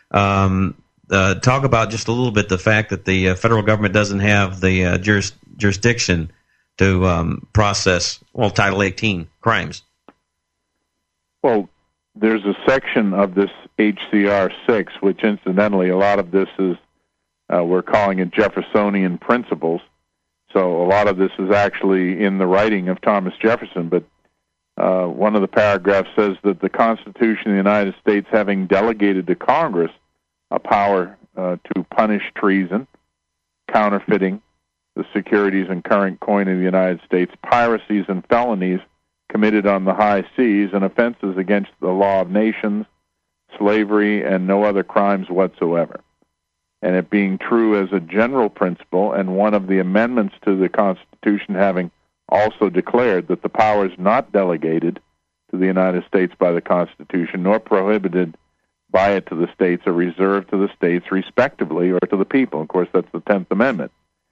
Talk about just a little bit the fact that the federal government doesn't have the jurisdiction to process, Title 18 crimes. Well, there's a section of this HCR 6, which incidentally, a lot of this is, we're calling it Jeffersonian principles. So a lot of this is actually in the writing of Thomas Jefferson, but one of the paragraphs says that the Constitution of the United States, having delegated to Congress a power to punish treason, counterfeiting, the securities and current coin of the United States, piracies and felonies committed on the high seas, and offenses against the law of nations, slavery, and no other crimes whatsoever. And it being true as a general principle, and one of the amendments to the Constitution having also declared that the powers not delegated to the United States by the Constitution, nor prohibited by it to the states, are reserved to the states respectively, or to the people. Of course, that's the 10th Amendment.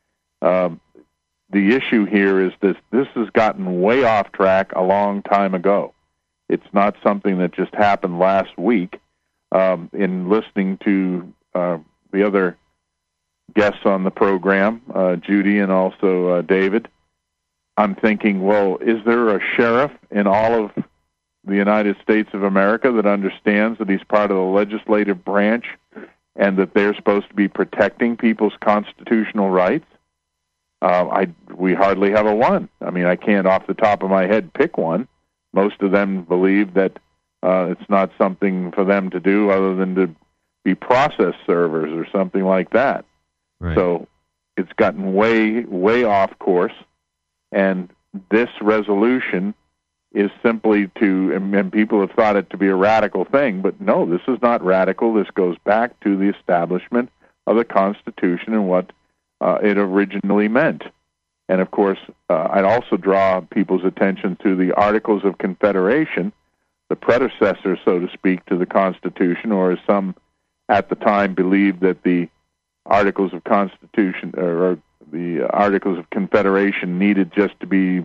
The issue here is this has gotten way off track a long time ago. It's not something that just happened last week. In listening to the other guests on the program, Judy and also David, I'm thinking, well, is there a sheriff in all of the United States of America that understands that he's part of the legislative branch and that they're supposed to be protecting people's constitutional rights? We hardly have a one. I mean, I can't off the top of my head pick one. Most of them believe that it's not something for them to do other than to be process servers or something like that. Right. So it's gotten way off course, and this resolution is simply and people have thought it to be a radical thing, but no, this is not radical. This goes back to the establishment of the Constitution and what it originally meant. And of course, I'd also draw people's attention to the Articles of Confederation, the predecessor, so to speak, to the Constitution, or as some at the time believed that the Articles of Constitution or the Articles of Confederation needed just to be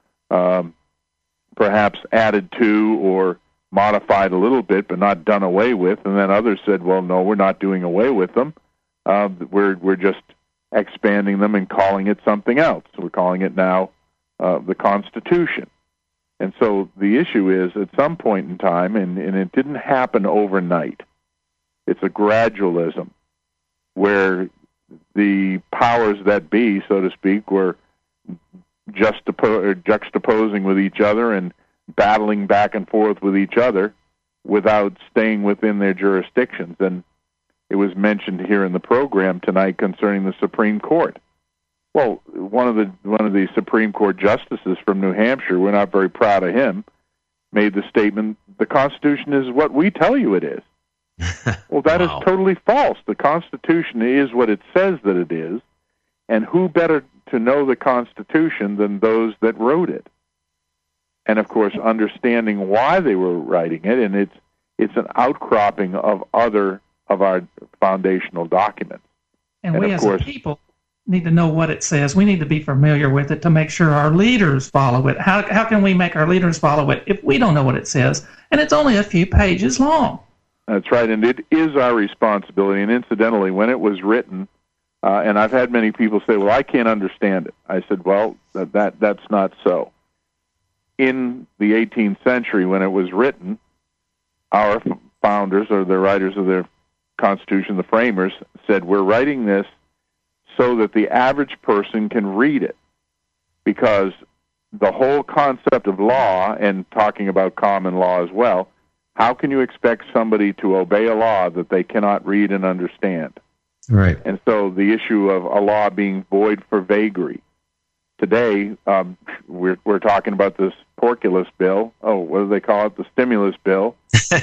perhaps added to or modified a little bit, but not done away with. And then others said, well, no, we're not doing away with them. We're just expanding them and calling it something else. We're calling it now the Constitution. And so the issue is, at some point in time, and it didn't happen overnight, it's a gradualism where the powers that be, so to speak, were juxtaposing with each other and battling back and forth with each other without staying within their jurisdictions. And it was mentioned here in the program tonight concerning the Supreme Court. Well, one of the Supreme Court justices from New Hampshire, we're not very proud of him, made the statement, the Constitution is what we tell you it is. Well, that is totally false. The Constitution is what it says that it is, and who better to know the Constitution than those that wrote it? And, of course, understanding why they were writing it, and it's an outcropping of our foundational documents. And we as a people need to know what it says. We need to be familiar with it to make sure our leaders follow it. How can we make our leaders follow it if we don't know what it says? And it's only a few pages long. That's right, and it is our responsibility. And incidentally, when it was written, and I've had many people say, well, I can't understand it. I said, well, that's not so. In the 18th century, when it was written, our founders, or the writers of the Constitution, the framers, said, we're writing this so that the average person can read it. Because the whole concept of law, and talking about common law as well, how can you expect somebody to obey a law that they cannot read and understand? Right. And so the issue of a law being void for vagary. Today, we're talking about this porculus bill. Oh, what do they call it? The stimulus bill.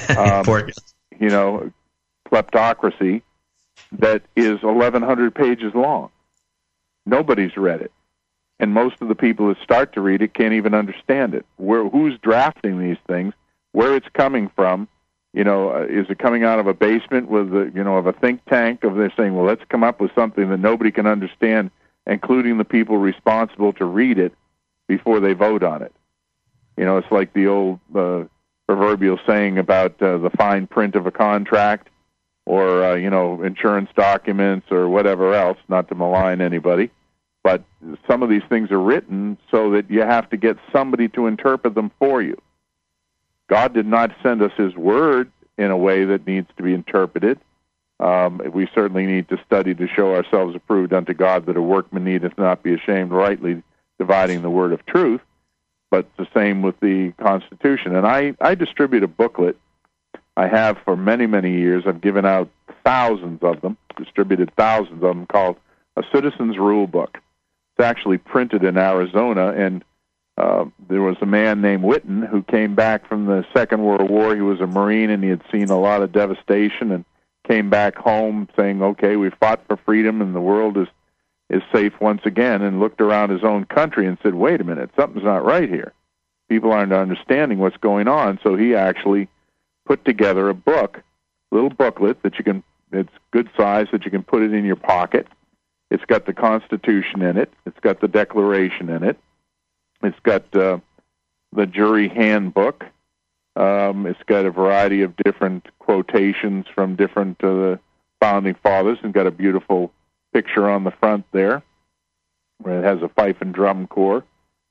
Kleptocracy, that is 1,100 pages long. Nobody's read it. And most of the people that start to read it can't even understand it. Who's drafting these things? Where it's coming from? Is it coming out of a basement with of a think tank? Of they're saying, well, let's come up with something that nobody can understand, including the people responsible to read it before they vote on it. It's like the old proverbial saying about the fine print of a contract, or insurance documents, or whatever else. Not to malign anybody, but some of these things are written so that you have to get somebody to interpret them for you. God did not send us His Word in a way that needs to be interpreted. We certainly need to study to show ourselves approved unto God, that a workman needeth not be ashamed, rightly dividing the word of truth. But the same with the Constitution. And I distribute a booklet. I have for many, many years. I've given out thousands of them, distributed thousands of them, called A Citizen's Rule Book. actually printed in Arizona, and there was a man named Whitten who came back from the Second World War. He was a Marine, and he had seen a lot of devastation, and came back home saying, okay, we fought for freedom, and the world is safe once again, and looked around his own country and said, wait a minute, something's not right here. People aren't understanding what's going on. So he actually put together a book, little booklet that it's good size, that you can put it in your pocket. It's got the Constitution in it. It's got the Declaration in it. It's got the jury handbook. It's got a variety of different quotations from different founding fathers, and got a beautiful picture on the front there where it has a fife and drum corps,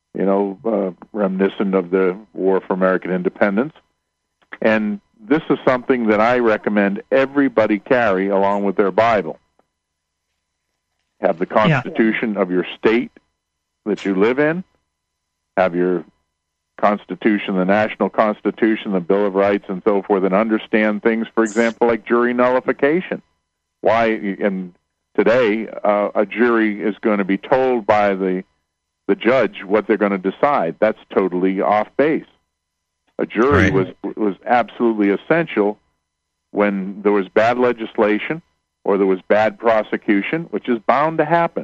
reminiscent of the War for American Independence. And this is something that I recommend everybody carry along with their Bible. Have the Constitution of your state that you live in. Have your Constitution, the National Constitution, the Bill of Rights, and so forth, and understand things, for example, like jury nullification. Why, and today, a jury is going to be told by the judge what they're going to decide. That's totally off base. A jury was absolutely essential when there was bad legislation or there was bad prosecution, which is bound to happen.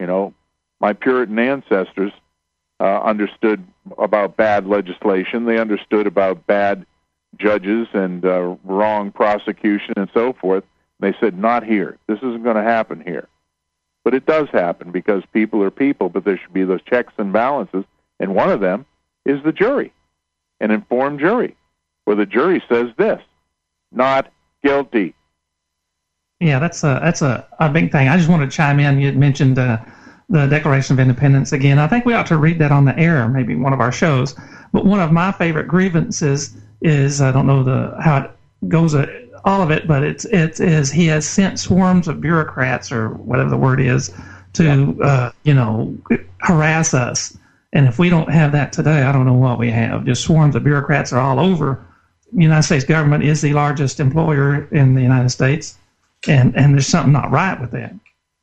My Puritan ancestors understood about bad legislation. They understood about bad judges and wrong prosecution and so forth. They said, not here. This isn't going to happen here. But it does happen because people are people, but there should be those checks and balances, and one of them is the jury, an informed jury, where the jury says this, not guilty. Yeah, that's a big thing. I just want to chime in. You had mentioned the Declaration of Independence again. I think we ought to read that on the air, maybe one of our shows. But one of my favorite grievances is, I don't know how it goes, all of it, but it is he has sent swarms of bureaucrats, or whatever the word is, to harass us. And if we don't have that today, I don't know what we have. Just swarms of bureaucrats are all over. The United States government is the largest employer in the United States, and there's something not right with that.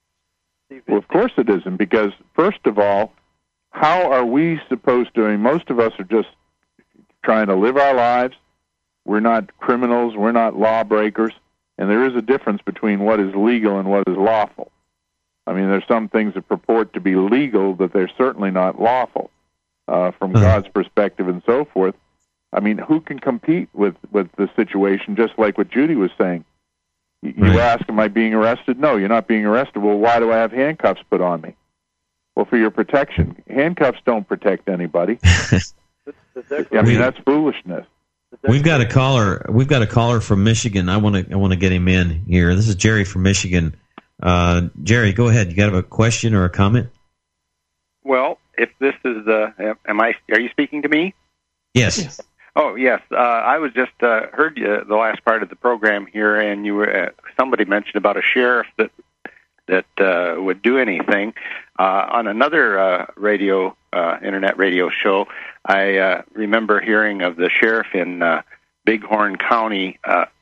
Well, of course it isn't, because first of all, how are we supposed to? I mean, most of us are just trying to live our lives. We're not criminals. We're not lawbreakers. And there is a difference between what is legal and what is lawful. I mean, there's some things that purport to be legal, but they're certainly not lawful from God's perspective and so forth. I mean, who can compete with the situation, just like what Judy was saying? You ask, am I being arrested? No, you're not being arrested. Well, why do I have handcuffs put on me? Well, for your protection. Handcuffs don't protect anybody. I mean, that's foolishness. We've got a caller from Michigan. I want to get him in here. This is Jerry from Michigan. Jerry, go ahead. You got a question or a comment? Well, if this is are you speaking to me? Yes. Oh, yes. I was just heard you the last part of the program here, and you were somebody mentioned about a sheriff that would do anything. On another internet radio show, I remember hearing of the sheriff in Bighorn County.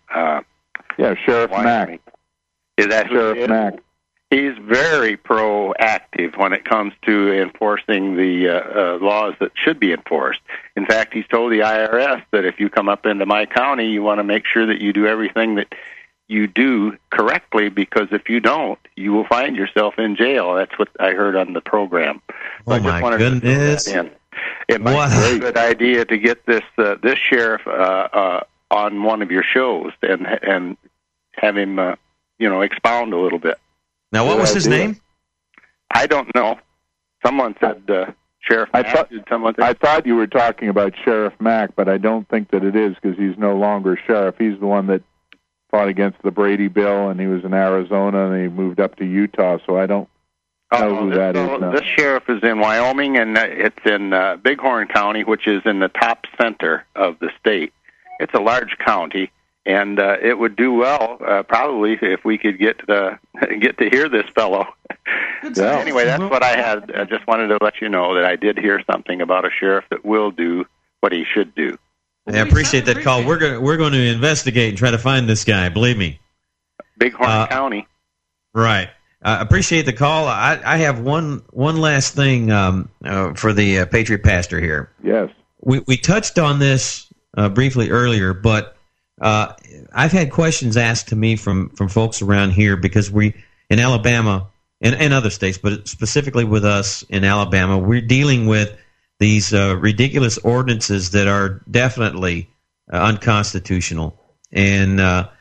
Sheriff Mack. Is that Sheriff Mack? He's very proactive when it comes to enforcing the laws that should be enforced. In fact, he's told the IRS that if you come up into my county, you want to make sure that you do everything that you do correctly, because if you don't, you will find yourself in jail. That's what I heard on the program. Oh, my goodness. It might be a good idea to get this sheriff on one of your shows and have him expound a little bit. Now, what was his name? I don't know. Someone said Sheriff Mack. I thought you were talking about Sheriff Mack, but I don't think that it is, because he's no longer sheriff. He's the one that fought against the Brady Bill, and he was in Arizona, and he moved up to Utah, so I don't know who that is now. This sheriff is in Wyoming, and it's in Bighorn County, which is in the top center of the state. It's a large county. And it would do well, probably, if we could get to hear this fellow. Anyway, that's what I had. I just wanted to let you know that I did hear something about a sheriff that will do what he should do. I appreciate that call. We're going to investigate and try to find this guy. Believe me. Bighorn County. Right. Appreciate the call. I have one last thing for the Patriot Pastor here. Yes. We touched on this briefly earlier, but I've had questions asked to me from folks around here because we, in Alabama and other states, but specifically with us in Alabama, we're dealing with these ridiculous ordinances that are definitely unconstitutional. And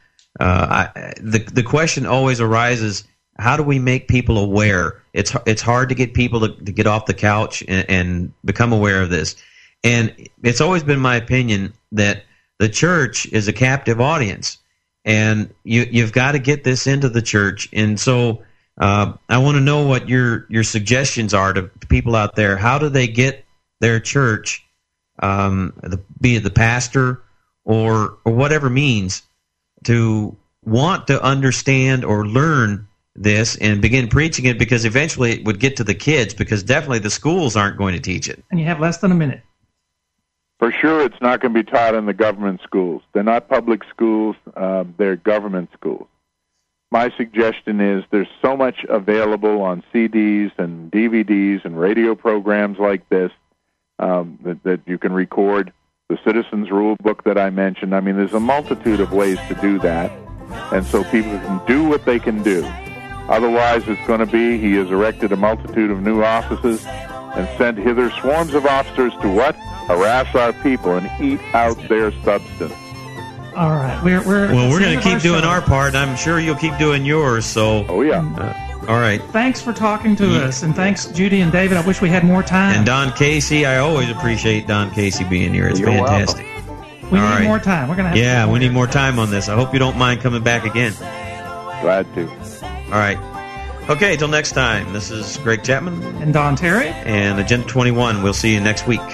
the question always arises, how do we make people aware? It's hard to get people to get off the couch and become aware of this. And it's always been my opinion that the church is a captive audience, and you've got to get this into the church. And so I want to know what your suggestions are to people out there. How do they get their church, be it the pastor or whatever means, to want to understand or learn this and begin preaching it, because eventually it would get to the kids, because definitely the schools aren't going to teach it. And you have less than a minute. For sure, it's not going to be taught in the government schools. They're not public schools. They're government schools. My suggestion is there's so much available on CDs and DVDs and radio programs like this that you can record. The Citizens Rule Book that I mentioned. I mean, there's a multitude of ways to do that, and so people can do what they can do. Otherwise, it's going to be, he has erected a multitude of new offices and sent hither swarms of officers to what? Harass our people and eat out their substance. All right. We're going to keep doing our part. I'm sure you'll keep doing yours. So. Oh, yeah. All right. Thanks for talking to us, and thanks, Judy and David. I wish we had more time. And Don Casey, I always appreciate Don Casey being here. It's fantastic. Welcome. We need more time. We're going to have we need more time on this. I hope you don't mind coming back again. Glad to. All right. Okay, till next time. This is Greg Chapman. And Don Terry. And Agenda 21. We'll see you next week.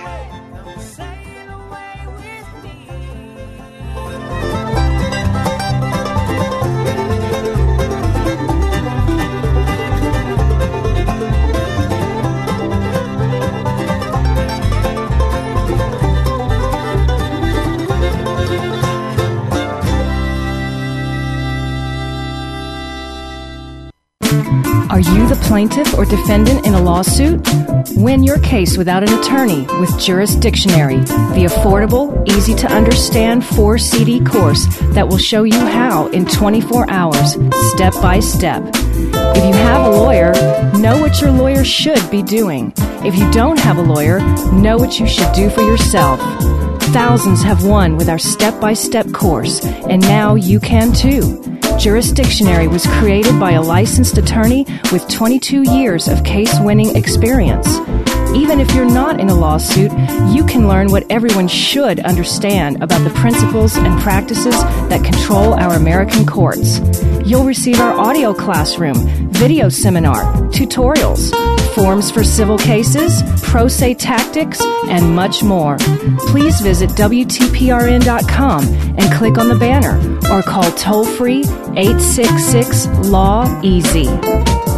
Are you the plaintiff or defendant in a lawsuit? Win your case without an attorney with Jurisdictionary, the affordable, easy-to-understand 4-CD course that will show you how in 24 hours, step by step. If you have a lawyer, know what your lawyer should be doing. If you don't have a lawyer, know what you should do for yourself. Thousands have won with our step-by-step course, and now you can too. Jurisdictionary was created by a licensed attorney with 22 years of case-winning experience. Even if you're not in a lawsuit, you can learn what everyone should understand about the principles and practices that control our American courts. You'll receive our audio classroom, video seminar, tutorials, forms for civil cases, pro se tactics, and much more. Please visit WTPRN.com and click on the banner or call toll-free 866-LAW-EASY.